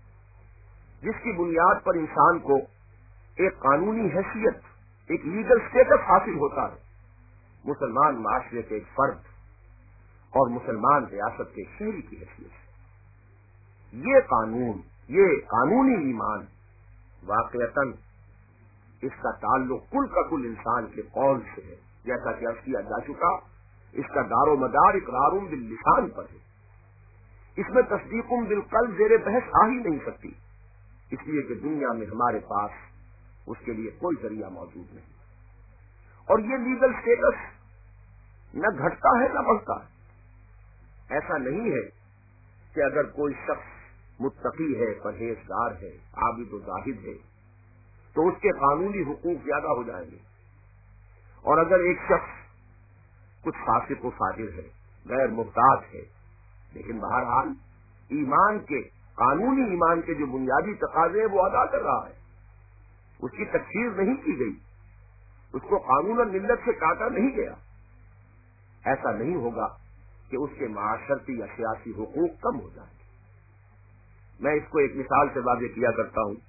جس کی بنیاد پر انسان کو ایک قانونی حیثیت، ایک لیگل سٹیٹس حاصل ہوتا ہے، مسلمان معاشرے کے ایک فرد اور مسلمان ریاست کے شہری کی حیثیت سے. یہ قانون، یہ قانونی ایمان واقعتاً اس کا تعلق کل کا کل انسان کے قول سے ہے. جیسا کہ عرض کیا جا چکا اس کا دار و مدار اقرار باللسان پر ہے. اس میں تصدیق بالقلب زیر بحث آ ہی نہیں سکتی، اس لیے کہ دنیا میں ہمارے پاس اس کے لیے کوئی ذریعہ موجود نہیں. اور یہ لیگل سٹیٹس نہ گھٹتا ہے نہ بڑھتا ہے. ایسا نہیں ہے کہ اگر کوئی شخص متقی ہے، پرہیزگار ہے، عابد و زاہد ہے تو اس کے قانونی حقوق زیادہ ہو جائیں گے، اور اگر ایک شخص کچھ فاسق و فاجر ہے، غیر محتاط ہے، لیکن بہرحال ایمان کے، قانونی ایمان کے جو بنیادی تقاضے ہیں وہ ادا کر رہا ہے، اس کی تکفیر نہیں کی گئی، اس کو قانون اور ملت سے کاٹا نہیں گیا، ایسا نہیں ہوگا کہ اس کے معاشرتی یا سیاسی حقوق کم ہو جائیں گے. میں اس کو ایک مثال سے واضح کیا کرتا ہوں،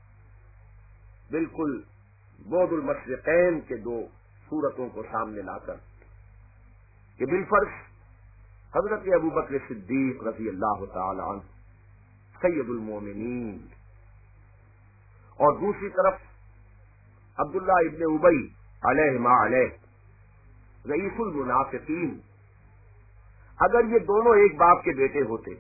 بالکل بعد المشرقین کے دو صورتوں کو سامنے لا کر کہ بالفرض حضرت ابو بکر صدیق رضی اللہ تعالی عنہ سید المومنین اور دوسری طرف عبداللہ ابن ابی علیہ ما علیہ رئیس المنافقین، اگر یہ دونوں ایک باپ کے بیٹے ہوتے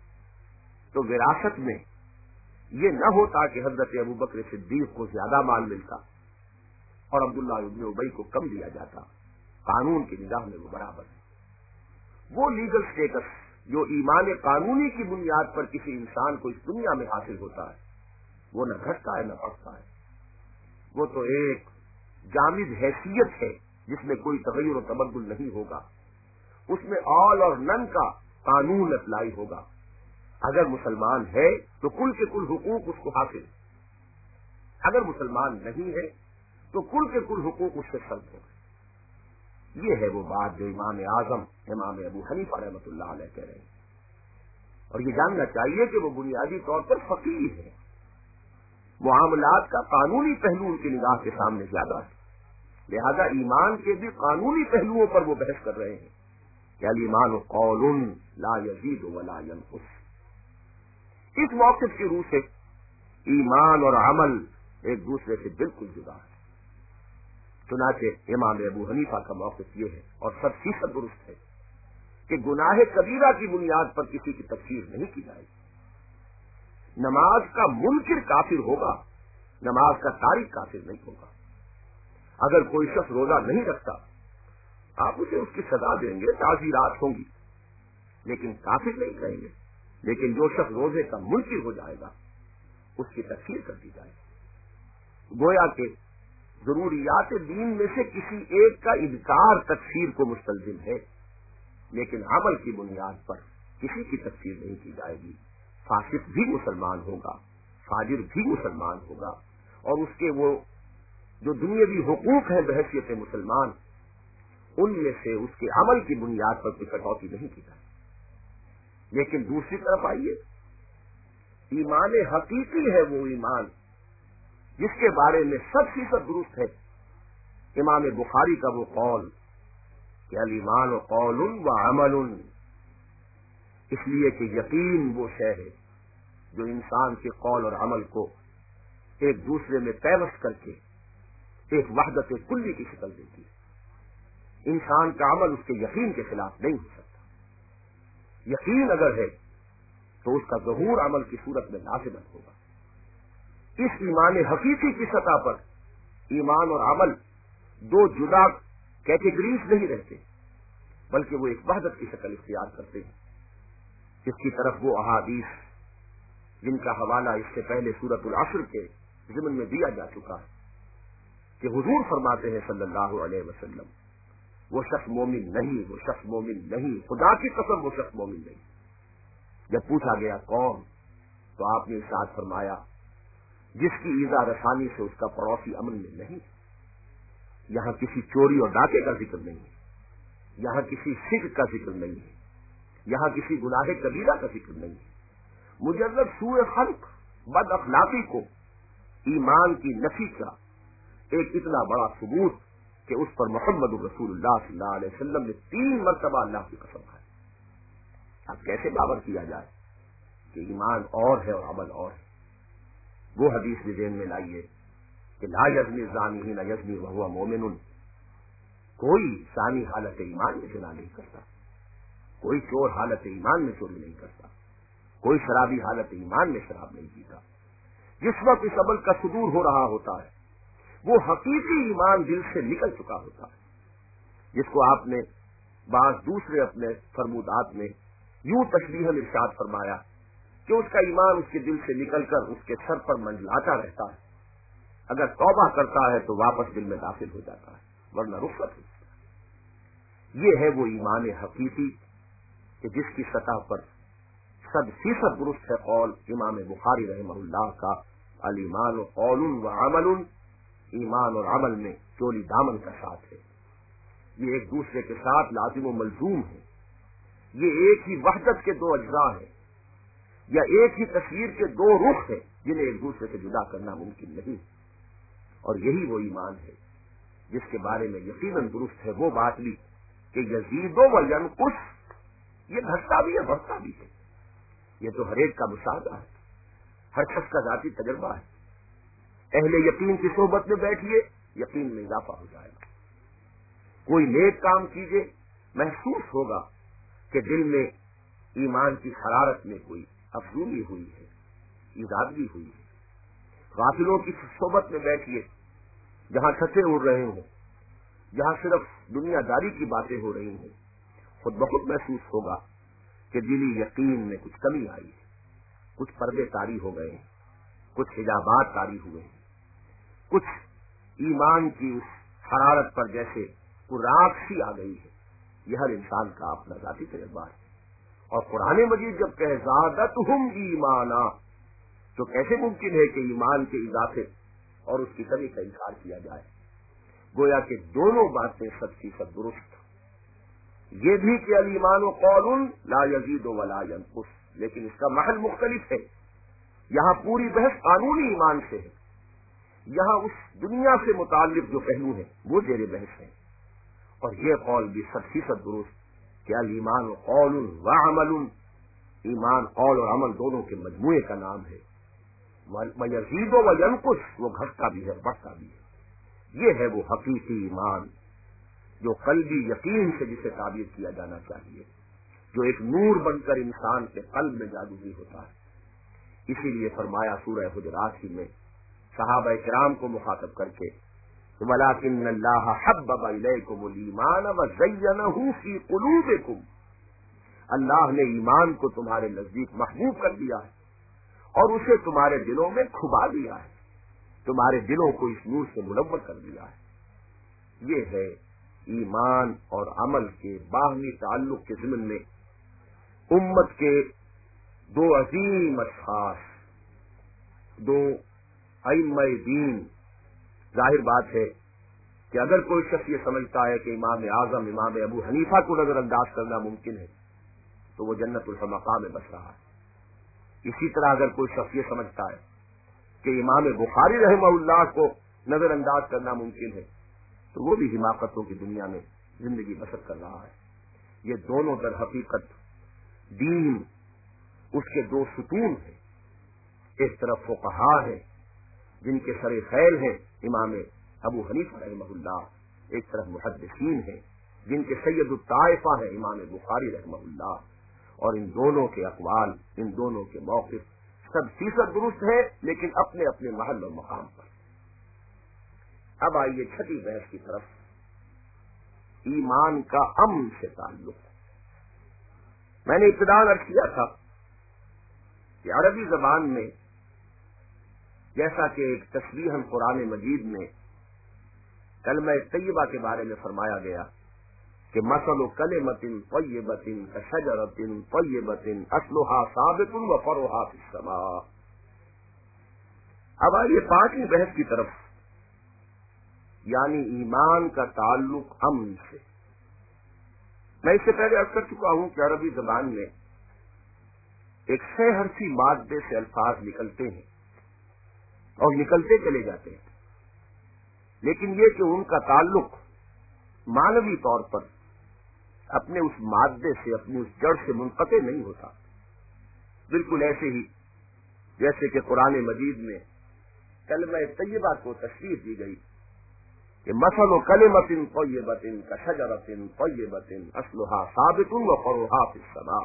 تو وراثت میں یہ نہ ہوتا کہ حضرت ابو بکر صدیق کو زیادہ مال ملتا اور عبداللہ ابن ابی کو کم دیا جاتا. قانون کی نگاہ میں وہ برابر ہے. وہ لیگل سٹیٹس جو ایمان قانونی کی بنیاد پر کسی انسان کو اس دنیا میں حاصل ہوتا ہے وہ نہ گھٹتا ہے نہ بڑھتا ہے. وہ تو ایک جامد حیثیت ہے جس میں کوئی تغیر و تبدل نہیں ہوگا. اس میں آل اور نن کا قانون اپلائی ہوگا. اگر مسلمان ہے تو کل کے کل حقوق اس کو حاصل، اگر مسلمان نہیں ہے تو کل کے کل حقوق اس سے سلب ہوگا. یہ ہے وہ بات جو امام اعظم امام ابو حنیفہ رحمۃ اللہ علیہ کہہ رہے ہیں. اور یہ جاننا چاہیے کہ وہ بنیادی طور پر فقیہ ہے. معاملات کا قانونی پہلو ان کی نگاہ کے سامنے زیادہ ہے، لہذا ایمان کے بھی قانونی پہلوؤں پر وہ بحث کر رہے ہیں کہ الایمان قول لا یزید ولا ینقص. اس موقف کی روح سے ایمان اور عمل ایک دوسرے سے بالکل جدا ہے. چنانچہ امام ابو حنیفہ کا موقف یہ ہے اور 100% درست ہے کہ گناہ کبیرہ کی بنیاد پر کسی کی تکفیر نہیں کی جائے. نماز کا منکر کافر ہوگا، نماز کا تارک کافر نہیں ہوگا. اگر کوئی شخص روزہ نہیں رکھتا آپ اسے اس کی سزا دیں گے، تعزیرات ہوں گی، لیکن کافر نہیں کہیں گے. لیکن جو شخص روزے کا منکر ہو جائے گا اس کی تکفیر کر دی جائے گی. گویا کہ ضروریات دین میں سے کسی ایک کا انکار تکفیر کو مستلزم ہے، لیکن عمل کی بنیاد پر کسی کی تکفیر نہیں کی جائے گی. فاسق بھی مسلمان ہوگا، فاجر بھی مسلمان ہوگا، اور اس کے وہ جو دنیاوی حقوق ہیں بحیثیت مسلمان ان میں سے اس کے عمل کی بنیاد پر کوئی کٹوتی نہیں کی جائے. لیکن دوسری طرف آئیے، ایمان حقیقی ہے وہ ایمان جس کے بارے میں 100% درست ہے امام بخاری کا وہ قول کہ الایمان قول و عمل، اس لیے کہ یقین وہ شے ہے جو انسان کے قول اور عمل کو ایک دوسرے میں پیوست کر کے ایک وحدت کلی کی شکل دیتی ہے۔ انسان کا عمل اس کے یقین کے خلاف نہیں ہو سکتا۔ یقین اگر ہے تو اس کا ظہور عمل کی صورت میں لازمن ہوگا۔ اس ایمان حقیقی کی سطح پر ایمان اور عمل دو جدا کیٹیگریز نہیں رہتے، بلکہ وہ ایک وحدت کی شکل اختیار کرتے ہیں، جس کی طرف وہ احادیث جن کا حوالہ اس سے پہلے سورۃ العصر کے ضمن میں دیا جا چکا ہے کہ حضور فرماتے ہیں صلی اللہ علیہ وسلم، وہ شخص مومن نہیں، وہ شخص مومن نہیں، خدا کی قسم وہ شخص مومن نہیں۔ جب پوچھا گیا کون، تو آپ نے ارشاد فرمایا جس کی ایذا رسانی سے اس کا پڑوسی امن میں نہیں۔ یہاں کسی چوری اور ڈاکے کا ذکر نہیں ہے، یہاں کسی شرک کا ذکر نہیں ہے، یہاں کسی گناہ کبیرہ کا ذکر نہیں ہے۔ مجرد سوء خلق، بد اخلاقی کو ایمان کی نفی کا ایک اتنا بڑا ثبوت کہ اس پر محمد رسول اللہ صلی اللہ علیہ وسلم نے 3 مرتبہ اللہ کی قسم کھائی۔ اب کیسے باور کیا جائے کہ ایمان اور ہے اور عمل اور ہے؟ وہ حدیث بھی ذہن میں لائیے کہ لا یزنی الزانی حین یزنی وہو مومن، کوئی ثانی حالت ایمان میں زنا نہیں کرتا، کوئی چور حالت ایمان میں چوری نہیں کرتا، کوئی شرابی حالت ایمان میں شراب نہیں پیتا۔ جس وقت اس عمل کا صدور ہو رہا ہوتا ہے وہ حقیقی ایمان دل سے نکل چکا ہوتا ہے، جس کو آپ نے بعض دوسرے اپنے فرمودات میں یوں تشبیہاً ارشاد فرمایا کہ اس کا ایمان اس کے دل سے نکل کر اس کے سر پر منڈلاتا رہتا ہے، اگر توبہ کرتا ہے تو واپس دل میں داخل ہو جاتا ہے، ورنہ رخصت ہو جاتا ہے۔ یہ ہے وہ ایمان حقیقی کہ جس کی سطح پر 100% درست ہے قول امام بخاری رحمہ اللہ کا، الایمان قول و عمل، ایمان اور عمل میں چولی دامن کا ساتھ ہے، یہ ایک دوسرے کے ساتھ لازم و ملزوم ہے، یہ ایک ہی وحدت کے 2 اجزاء ہیں یا ایک ہی تصویر کے 2 رخ ہیں جنہیں ایک دوسرے سے جدا کرنا ممکن نہیں۔ اور یہی وہ ایمان ہے جس کے بارے میں یقیناً درست ہے وہ بات بھی کہ یزید و ینقص، یہ گھٹتا بھی ہے بڑھتا بھی ہے، یہ تو ہر ایک کا مشاہدہ ہے، ہر شخص کا ذاتی تجربہ ہے۔ اہل یقین کی صحبت میں بیٹھیے، یقین میں اضافہ ہو جائے گا۔ کوئی نیک کام کیجیے، محسوس ہوگا کہ دل میں ایمان کی حرارت میں کوئی افزونی ہوئی ہے، اضافگی ہوئی ہے۔ غافلوں کی صحبت میں بیٹھیے، جہاں چھتیں اڑ رہے ہوں، جہاں صرف دنیا داری کی باتیں ہو رہی ہوں، خود بخود محسوس ہوگا کہ دلی یقین میں کچھ کمی آئی ہے، کچھ پردے طاری ہو گئے ہیں، کچھ حجابات طاری ہوئے ہیں، کچھ ایمان کی اس حرارت پر جیسے کوئی راکھ سی آ گئی ہے۔ یہ ہر انسان کا اپنا ذاتی تجربہ ہے۔ اور قرآن مجید جب کہ زادتہم ایمانا، تو کیسے ممکن ہے کہ ایمان کے اضافے اور اس کی کمی کا انکار کیا جائے؟ گویا کہ دونوں باتیں 100% درست، یہ بھی کہ الایمان قول لا یزید ولا ینقص، لیکن اس کا محل مختلف ہے۔ یہاں پوری بحث قانونی ایمان سے ہے، یہاں اس دنیا سے متعلق جو پہلو ہیں وہ زیر بحث ہیں۔ اور یہ قول بھی 100% درست کہ الایمان قول و عمل، ایمان قول اور عمل دونوں کے مجموعے کا نام ہے۔ وَيَزِيدُ وَيَنْقُصُ، وہ گھٹتا بھی ہے بڑھتا بھی ہے۔ یہ ہے وہ حقیقی ایمان جو قلبی یقین سے جسے تعبیر کیا جانا چاہیے، جو ایک نور بن کر انسان کے قلب میں جاگزی ہوتا ہے۔ اسی لیے فرمایا سورہ حجرات ہی میں صحابہ کرام کو مخاطب کر کے وَلَٰكِنَّ اللَّهَ حَبَّبَ إِلَيْكُمُ الْإِيمَانَ وَزَيَّنَهُ فِي قُلُوبِكُمْ، اللہ نے ایمان کو تمہارے نزدیک محبوب کر دیا ہے اور اسے تمہارے دلوں میں کھبا دیا ہے، تمہارے دلوں کو اس نور سے منور کر دیا ہے۔ یہ ہے ایمان اور عمل کے باہمی تعلق کے ضمن میں امت کے 2 عظیم اشخاص، 2 ائمہ دین۔ ظاہر بات ہے کہ اگر کوئی شخص یہ سمجھتا ہے کہ امام اعظم امام ابو حنیفہ کو نظر انداز کرنا ممکن ہے تو وہ جنت المقام میں بس رہا ہے۔ اسی طرح اگر کوئی شخص یہ سمجھتا ہے کہ امام بخاری رحمہ اللہ کو نظر انداز کرنا ممکن ہے تو وہ بھی حماقتوں کی دنیا میں زندگی بسر کر رہا ہے۔ یہ دونوں در حقیقت دین اس کے 2 ستون ہیں، ایک طرف فقہا ہیں جن کے سر خیل ہیں امام ابو حنیفہ رحمہ اللہ، ایک طرف محدثین ہیں جن کے سید الطائفہ ہیں امام بخاری رحمہ اللہ، اور ان دونوں کے اقوال، ان دونوں کے موقف 100% درست ہے، لیکن اپنے اپنے محل اور مقام پر۔ اب آئیے چھٹی بحث کی طرف، ایمان کا امن سے تعلق۔ میں نے ابتدا عرض کیا تھا کہ عربی زبان میں جیسا کہ ایک تشبیہاً قرآن مجید میں کلمہ طیبہ کے بارے میں فرمایا گیا کہ مثل کلمۃ طیبۃ کشجرۃ طیبۃ اصلها ثابت وفرعها فی السماء۔ اب آئیے پانچویں بحث کی طرف، یعنی ایمان کا تعلق امن سے۔ میں اس سے پہلے عرض کر چکا ہوں کہ عربی زبان میں ایک 6 حرفی مادے سے الفاظ نکلتے ہیں اور نکلتے چلے جاتے ہیں، لیکن یہ کہ ان کا تعلق معنوی طور پر اپنے اس مادے سے، اپنی اس جڑ سے منقطع نہیں ہوتا، بالکل ایسے ہی جیسے کہ قرآن مجید میں کلمہ طیبہ کو تشریح دی گئی کہ مثل کلمۃ طیبۃ کشجرۃ طیبۃ اصلها ثابت وفرعها فی السماء۔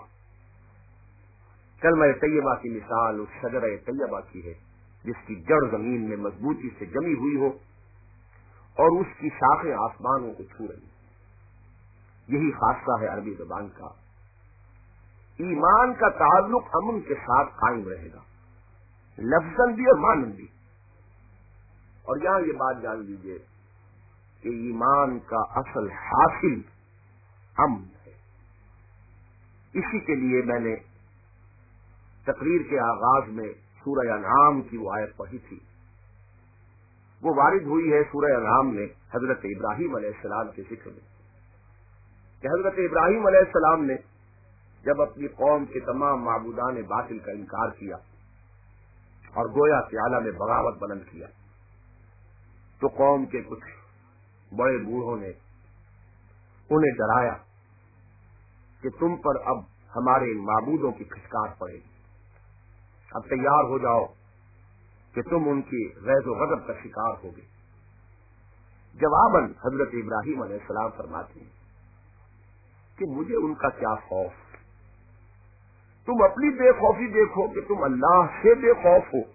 کلمہ طیبہ کی مثال اس شجرہ طیبہ کی ہے جس کی جڑ زمین میں مضبوطی سے جمی ہوئی ہو اور اس کی شاخیں آسمانوں کو چھو رہی۔ یہی خاصہ ہے عربی زبان کا۔ ایمان کا تعلق امن کے ساتھ قائم رہے گا، لفظاً بھی اور معنن بھی۔ اور یہاں یہ بات جان لیجیے کہ ایمان کا اصل حاصل امن ہے۔ اسی کے لیے میں نے تقریر کے آغاز میں سورہ انعام کی وہ آیت پڑھی تھی، وہ وارد ہوئی ہے سورہ انعام میں حضرت ابراہیم علیہ السلام کے ذکر میں، کہ حضرت ابراہیم علیہ السلام نے جب اپنی قوم کے تمام معبودان باطل کا انکار کیا اور گویا کہ اعلیٰ میں بغاوت بلند کیا، تو قوم کے کچھ بڑے بوڑھوں نے انہیں ڈرایا کہ تم پر اب ہمارے ان معبودوں کی پھٹکار پڑے گی، اب تیار ہو جاؤ کہ تم ان کی غیظ و غضب کا شکار ہوگے۔ جواباً حضرت ابراہیم علیہ السلام فرماتے ہیں کہ مجھے ان کا کیا خوف، تم اپنی بے خوفی دیکھو کہ تم اللہ سے بے خوف ہو۔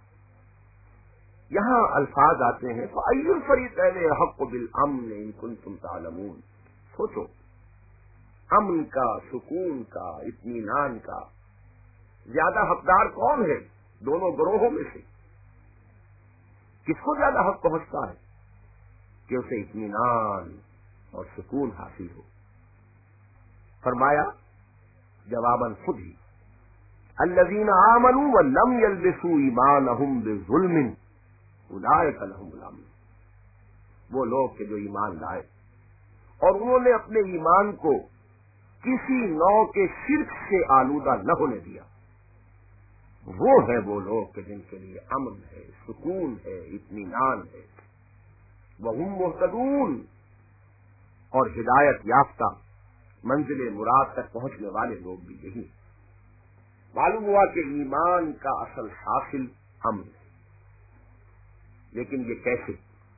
یہاں الفاظ آتے ہیں فَأَيُّ الْفَرِيقَيْنِ أَحَقُّ بِالْأَمْنِ إِن كُنتُمْ تَعْلَمُونَ۔ سوچو، امن کا، سکون کا، اطمینان کا زیادہ حقدار کون ہے دونوں گروہوں میں سے؟ کس کو زیادہ حق پہنچتا ہے کہ اسے اطمینان اور سکون حاصل ہو؟ فرمایا جواباً خود ہی الذین آمنوا ولم یلبسوا ایمانہم بظلم اولئک لہم الامن۔ وہ لوگ کہ جو ایمان لائے اور انہوں نے اپنے ایمان کو کسی نوع کے شرک سے آلودہ نہ ہونے دیا، وہ ہے وہ لوگ کہ جن کے لیے امن ہے، سکون ہے، اطمینان ہے۔ وہم مہتدون، اور ہدایت یافتہ منزل مراد تک پہنچنے والے لوگ بھی یہی۔ معلوم ہوا کہ ایمان کا اصل حاصل امن ہے، لیکن یہ کیسے؟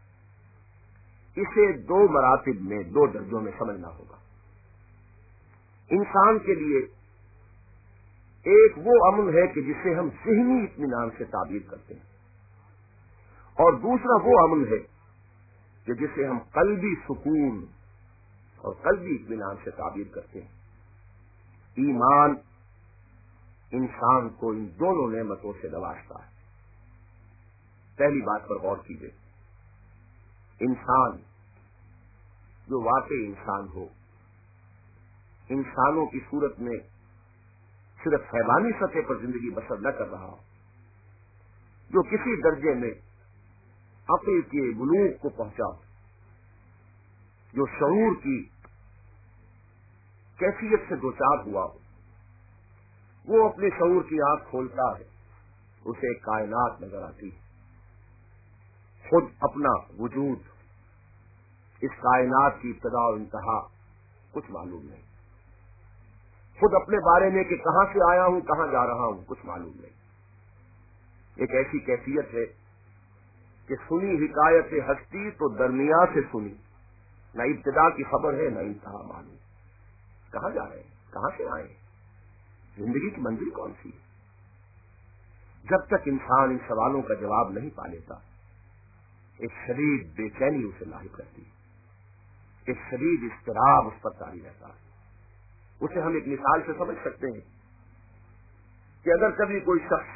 اسے 2 مراتب میں، 2 درجوں میں سمجھنا ہوگا۔ انسان کے لیے ایک وہ امن ہے کہ جسے ہم ذہنی اطمینان سے تعبیر کرتے ہیں، اور دوسرا وہ امن ہے کہ جسے ہم قلبی سکون اور قلبی اطمینان سے تعبیر کرتے ہیں۔ ایمان انسان کو ان دونوں نعمتوں سے نوازتا ہے۔ پہلی بات پر غور کیجیے، انسان جو واقعی انسان ہو، انسانوں کی صورت میں صرف حیوانی سطح پر زندگی بسر نہ کر رہا ہو، جو کسی درجے میں عقل کے بلوغ کو پہنچا، جو شعور کی کیفیت سے دوچار ہوا ہو، وہ اپنے شعور کی آنکھ کھولتا ہے، اسے کائنات نظر آتی ہے، خود اپنا وجود، اس کائنات کی ابتدا و انتہا کچھ معلوم نہیں، خود اپنے بارے میں کہ کہاں سے آیا ہوں، کہاں جا رہا ہوں، کچھ معلوم نہیں۔ ایک ایسی کیفیت ہے کہ سنی حکایت ہستی تو درمیان سے سنی، نہ ابتدا کی خبر ہے نہ انتہا معلوم۔ کہاں جا رہے ہیں، کہاں سے آئے ہیں، زندگی کی منزل کون سی ہے؟ جب تک انسان ان سوالوں کا جواب نہیں پا لیتا، ایک شدید بے چینی اسے لاحق رہتی ہے، ایک شدید اضطراب اس پر طاری رہتا ہے۔ اسے ہم ایک مثال سے سمجھ سکتے ہیں کہ اگر کبھی کوئی شخص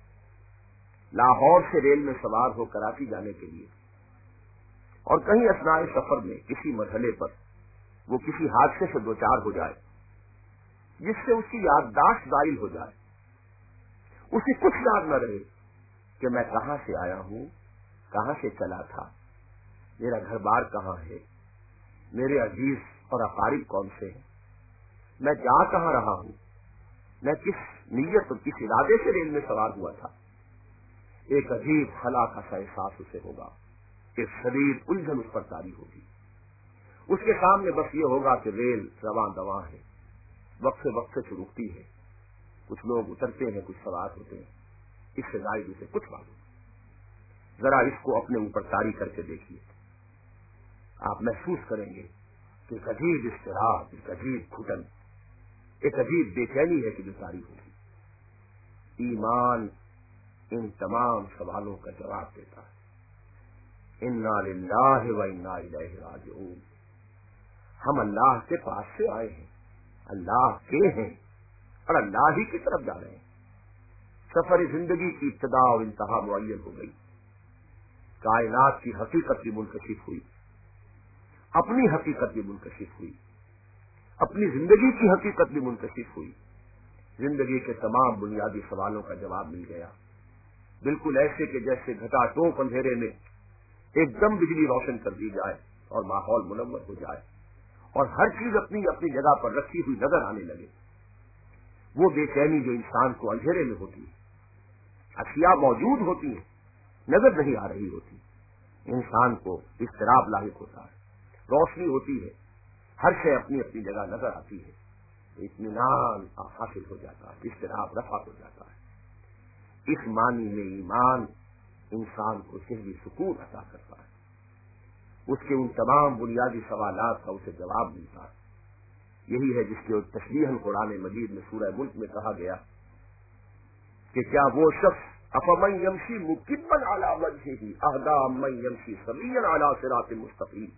لاہور سے ریل میں سوار ہو کراچی جانے کے لیے اور کہیں اثناء سفر میں کسی مرحلے پر وہ کسی حادثے سے دوچار ہو جائے جس سے اس کی یادداشت زائل ہو جائے، اسے کچھ یاد نہ رہے کہ میں کہاں سے آیا ہوں، کہاں سے چلا تھا، میرا گھر بار کہاں ہے، میرے عزیز اور اقارب کون سے ہیں، میں جا کہاں رہا ہوں، میں کس نیت اور کس ارادے سے ریل میں سوار ہوا تھا، ایک عجیب خلا کا سا احساس اسے ہوگا، ایک شدید الجھن اس پر طاری ہوگی۔ اس کے سامنے بس یہ ہوگا کہ ریل رواں دواں ہے، وقت سے وقت سے رکتی ہے، کچھ لوگ اترتے ہیں، کچھ سوار ہوتے ہیں، اس سے زائد اسے کچھ معلوم۔ ذرا اس کو اپنے اوپر طاری کر کے دیکھیے، آپ محسوس کریں گے کہ ایک عجیب اضطراب، ایک عجیب گھٹن، ایک عجیب بے چینی ہے کہ جو طاری ہوگی۔ ایمان ان تمام سوالوں کا جواب دیتا ہے۔ انا للہ و انا الیہ راجعون، ہم اللہ کے پاس سے آئے ہیں، اللہ کے ہیں اور اللہ ہی کی طرف جا رہے ہیں۔ سفر زندگی کی ابتدا اور انتہا معین ہو گئی، کائنات کی حقیقت بھی منکشف ہوئی، اپنی حقیقت بھی منکشف ہوئی، اپنی زندگی کی حقیقت بھی منکشف ہوئی، زندگی کے تمام بنیادی سوالوں کا جواب مل گیا، بالکل ایسے کہ جیسے گھٹا ٹوپ اندھیرے میں ایک دم بجلی روشن کر دی جائے اور ماحول منور ہو جائے اور ہر چیز اپنی اپنی جگہ پر رکھی ہوئی نظر آنے لگے۔ وہ بے چینی جو انسان کو اندھیرے میں ہوتی ہے، اشیاء موجود ہوتی ہیں نظر نہیں آ رہی ہوتی، انسان کو اضطراب لاحق ہوتا ہے، روشنی ہوتی ہے، ہر شے اپنی اپنی جگہ نظر آتی ہے، اطمینان حاصل ہو جاتا ہے، اضطراب رفع ہو جاتا ہے۔ اس معنی میں ایمان انسان کو ذہنی سکون عطا کرتا ہے، اس کے ان تمام بنیادی سوالات کا اسے جواب ملتا ہے۔ یہی ہے جس کے تشبیہاً قرآن مجید میں سورہ ملک میں کہا گیا کہ کیا وہ شخص افمن یمشی مکبا علی وجہہ اہدی امن یمشی سویا علی صراط مستقیم،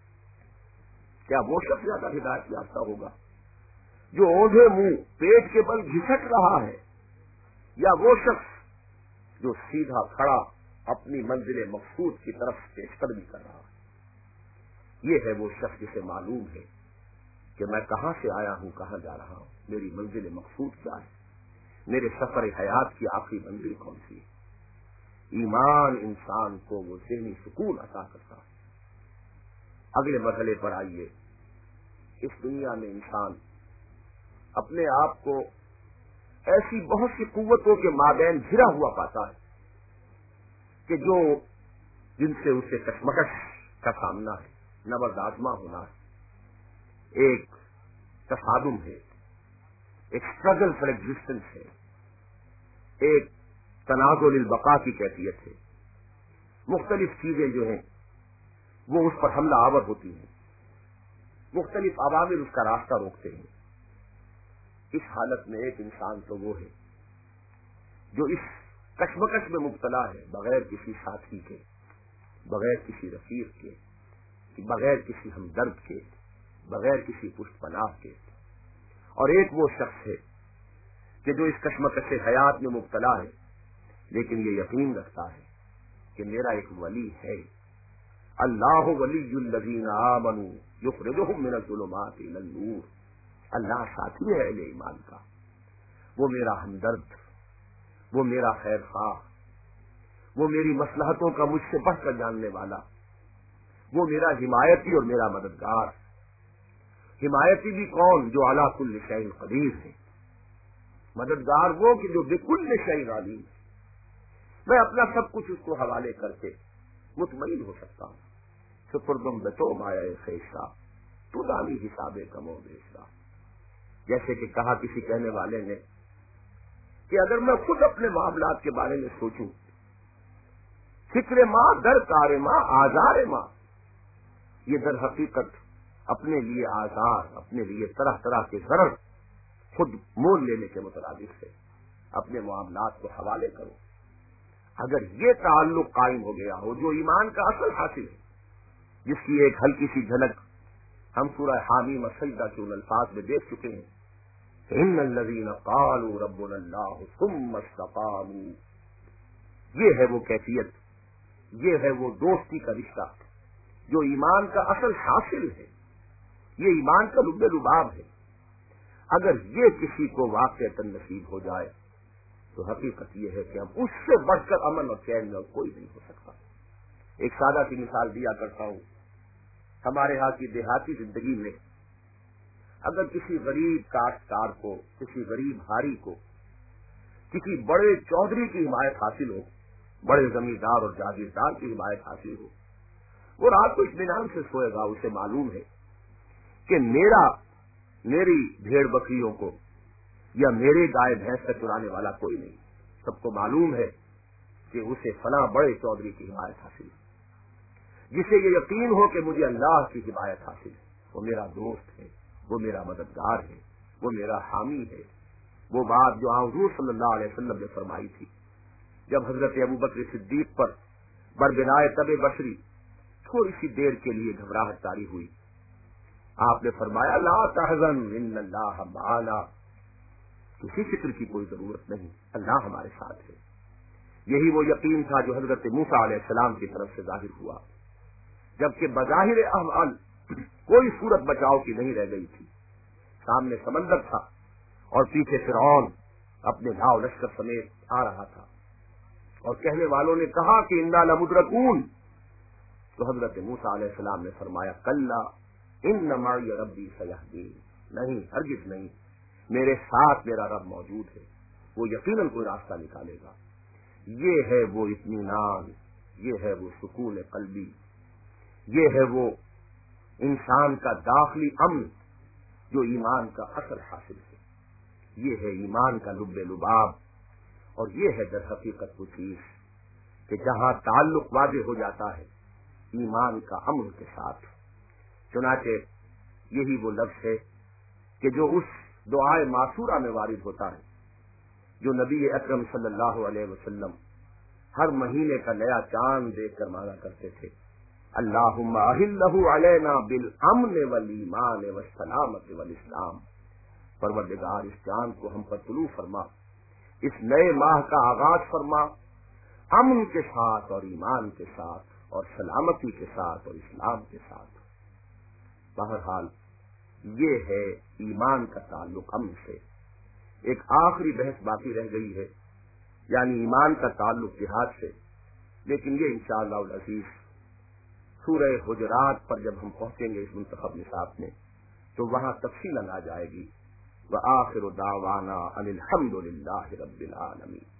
کیا وہ شخص زیادہ ہدایت یافتہ ہوگا جو اوندھے منہ پیٹ کے بل گھسٹ رہا ہے، یا وہ شخص جو سیدھا کھڑا اپنی منزل مقصود کی طرف پیش قدمی کر رہا ہے؟ یہ ہے وہ شخص جسے معلوم ہے کہ میں کہاں سے آیا ہوں، کہاں جا رہا ہوں، میری منزل مقصود کیا ہے، میرے سفر حیات کی آخری منزل کون سی ہے۔ ایمان انسان کو وہ ذہنی سکون عطا کرتا ہے۔ اگلے مرحلے پر آئیے، اس دنیا میں انسان اپنے آپ کو ایسی بہت سی قوتوں کے مابین گھرا ہوا پاتا ہے کہ جو جن سے اسے کشمکش کا سامنا ہے، نبرد آزما ہونا ہے، ایک تصادم ہے، ایک اسٹرگل فار ایگزسٹنس ہے، ایک تنازع للبقاء کی کیفیت ہے۔ مختلف چیزیں جو ہیں وہ اس پر حملہ آور ہوتی ہیں، مختلف عوامل اس کا راستہ روکتے ہیں۔ اس حالت میں ایک انسان تو وہ ہے جو اس کشمکش میں مبتلا ہے، بغیر کسی ساتھی کے، بغیر کسی رفیق کے، بغیر کسی ہمدرد کے، بغیر کسی پشت پناہ کے، اور ایک وہ شخص ہے کہ جو اس کشمکش حیات میں مبتلا ہے لیکن یہ یقین رکھتا ہے کہ میرا ایک ولی ہے، اللہ ولی الذین آمنوا یخرجہم من الظلمات الی النور، اللہ ساتھی ہے اہل ایمان کا، وہ میرا ہمدرد، وہ میرا خیر خواہ، وہ میری مصلحتوں کا مجھ سے بڑھ کر جاننے والا، وہ میرا حمایتی اور میرا مددگار۔ حمایتی بھی کون؟ جو علی کل شیء قدیر ہے، مددگار وہ کہ جو بکل شیء علیم ہے۔ میں اپنا سب کچھ اس کو حوالے کر کے مطمئن ہو سکتا ہوں۔ سپردم بتو مایا خیشہ تو دانی حساب کمو بیشہ، جیسے کہ کہا کسی کہنے والے نے کہ اگر میں خود اپنے معاملات کے بارے میں سوچوں فکر ماں در کار ماں آزار ماں، یہ در حقیقت اپنے لیے آزار، اپنے لیے طرح طرح کے ضرر خود مول لینے کے مترادف ہے۔ اپنے معاملات کو حوالے کرو۔ اگر یہ تعلق قائم ہو گیا ہو جو ایمان کا اصل حاصل ہے، جس کی ایک ہلکی سی جھلک ہم سورہ حامیم سجدہ کے ان الفاظ میں دیکھ چکے ہیں، ان الذین قالوا ربنا اللہ ثم استقاموا، یہ ہے وہ کیفیت، یہ ہے وہ دوستی کا رشتہ جو ایمان کا اصل حاصل ہے، یہ ایمان کا لب لباب ہے۔ اگر یہ کسی کو واقعتاً نصیب ہو جائے تو حقیقت یہ ہے کہ اب اس سے بڑھ کر امن اور چین میں کوئی نہیں ہو سکتا۔ ایک سادہ سی مثال دیا کرتا ہوں، ہمارے ہاں کی دیہاتی زندگی میں اگر کسی غریب کاشتکار کو، کسی غریب ہاری کو کسی بڑے چودھری کی حمایت حاصل ہو، بڑے زمیندار اور جاگیردار کی حمایت حاصل ہو، وہ رات کو اطمینان سے سوئے گا، اسے معلوم ہے کہ میری بھیڑ بکریوں کو یا میرے گائے بھینس کا چرانے والا کوئی نہیں، سب کو معلوم ہے کہ اسے فلاں بڑے چودھری کی حمایت حاصل ہے، جسے یہ یقین ہو کہ مجھے اللہ کی حمایت حاصل ہے، وہ میرا دوست ہے، وہ میرا مددگار ہے، وہ میرا حامی ہے۔ وہ بات جو حضور صلی اللہ علیہ وسلم نے فرمائی تھی جب حضرت ابوبکر صدیق پر بربنائے تب بشری تھوڑی سی دیر کے لیے گھبراہٹ طاری ہوئی، آپ نے فرمایا لا تحزن ان اللہ معنا، کسی فکر کی کوئی ضرورت نہیں، اللہ ہمارے ساتھ ہے۔ یہی وہ یقین تھا جو حضرت موسیٰ علیہ السلام کی طرف سے ظاہر ہوا، جبکہ بظاہر احوال کوئی صورت بچاؤ کی نہیں رہ گئی تھی۔ سامنے سمندر تھا اور پیچھے فرعون اپنے لاؤ لشکر سمیت آ رہا تھا، اور کہنے والوں نے کہا کہ انا لمدرکون، تو حضرت موسیٰ علیہ السلام نے فرمایا کلا ان معی ربی سیہدین، نہیں ہرگز نہیں، میرے ساتھ میرا رب موجود ہے، وہ یقیناً کوئی راستہ نکالے گا۔ یہ ہے وہ اطمینان، یہ ہے وہ سکون قلبی، یہ ہے وہ انسان کا داخلی امن جو ایمان کا اصل حاصل ہے، یہ ہے ایمان کا لب لباب، اور یہ ہے در حقیقت وہ چیز کہ جہاں تعلق واضح ہو جاتا ہے ایمان کا امن کے ساتھ۔ چنانچہ یہی وہ لفظ ہے کہ جو اس دعائے معصورہ میں وارد ہوتا ہے جو نبی اکرم صلی اللہ علیہ وسلم ہر مہینے کا نیا چاند دیکھ کر مانگا کرتے تھے، اللہم احلہ علینا بالامن والایمان والسلامت والاسلام، پروردگار اس چاند کو ہم پر طلوع فرما، اس نئے ماہ کا آغاز فرما امن کے ساتھ اور ایمان کے ساتھ اور سلامتی کے ساتھ اور اسلام کے ساتھ۔ بہرحال یہ ہے ایمان کا تعلق امن سے۔ ایک آخری بحث باقی رہ گئی ہے، یعنی ایمان کا تعلق جہاد سے، لیکن یہ انشاءاللہ العزیز سورہ حجرات پر جب ہم پہنچیں گے اس منتخب نصاب میں تو وہاں تفصیلاً آ جائے گی۔ وآخر دعوانا ان الحمد للہ رب العالمین۔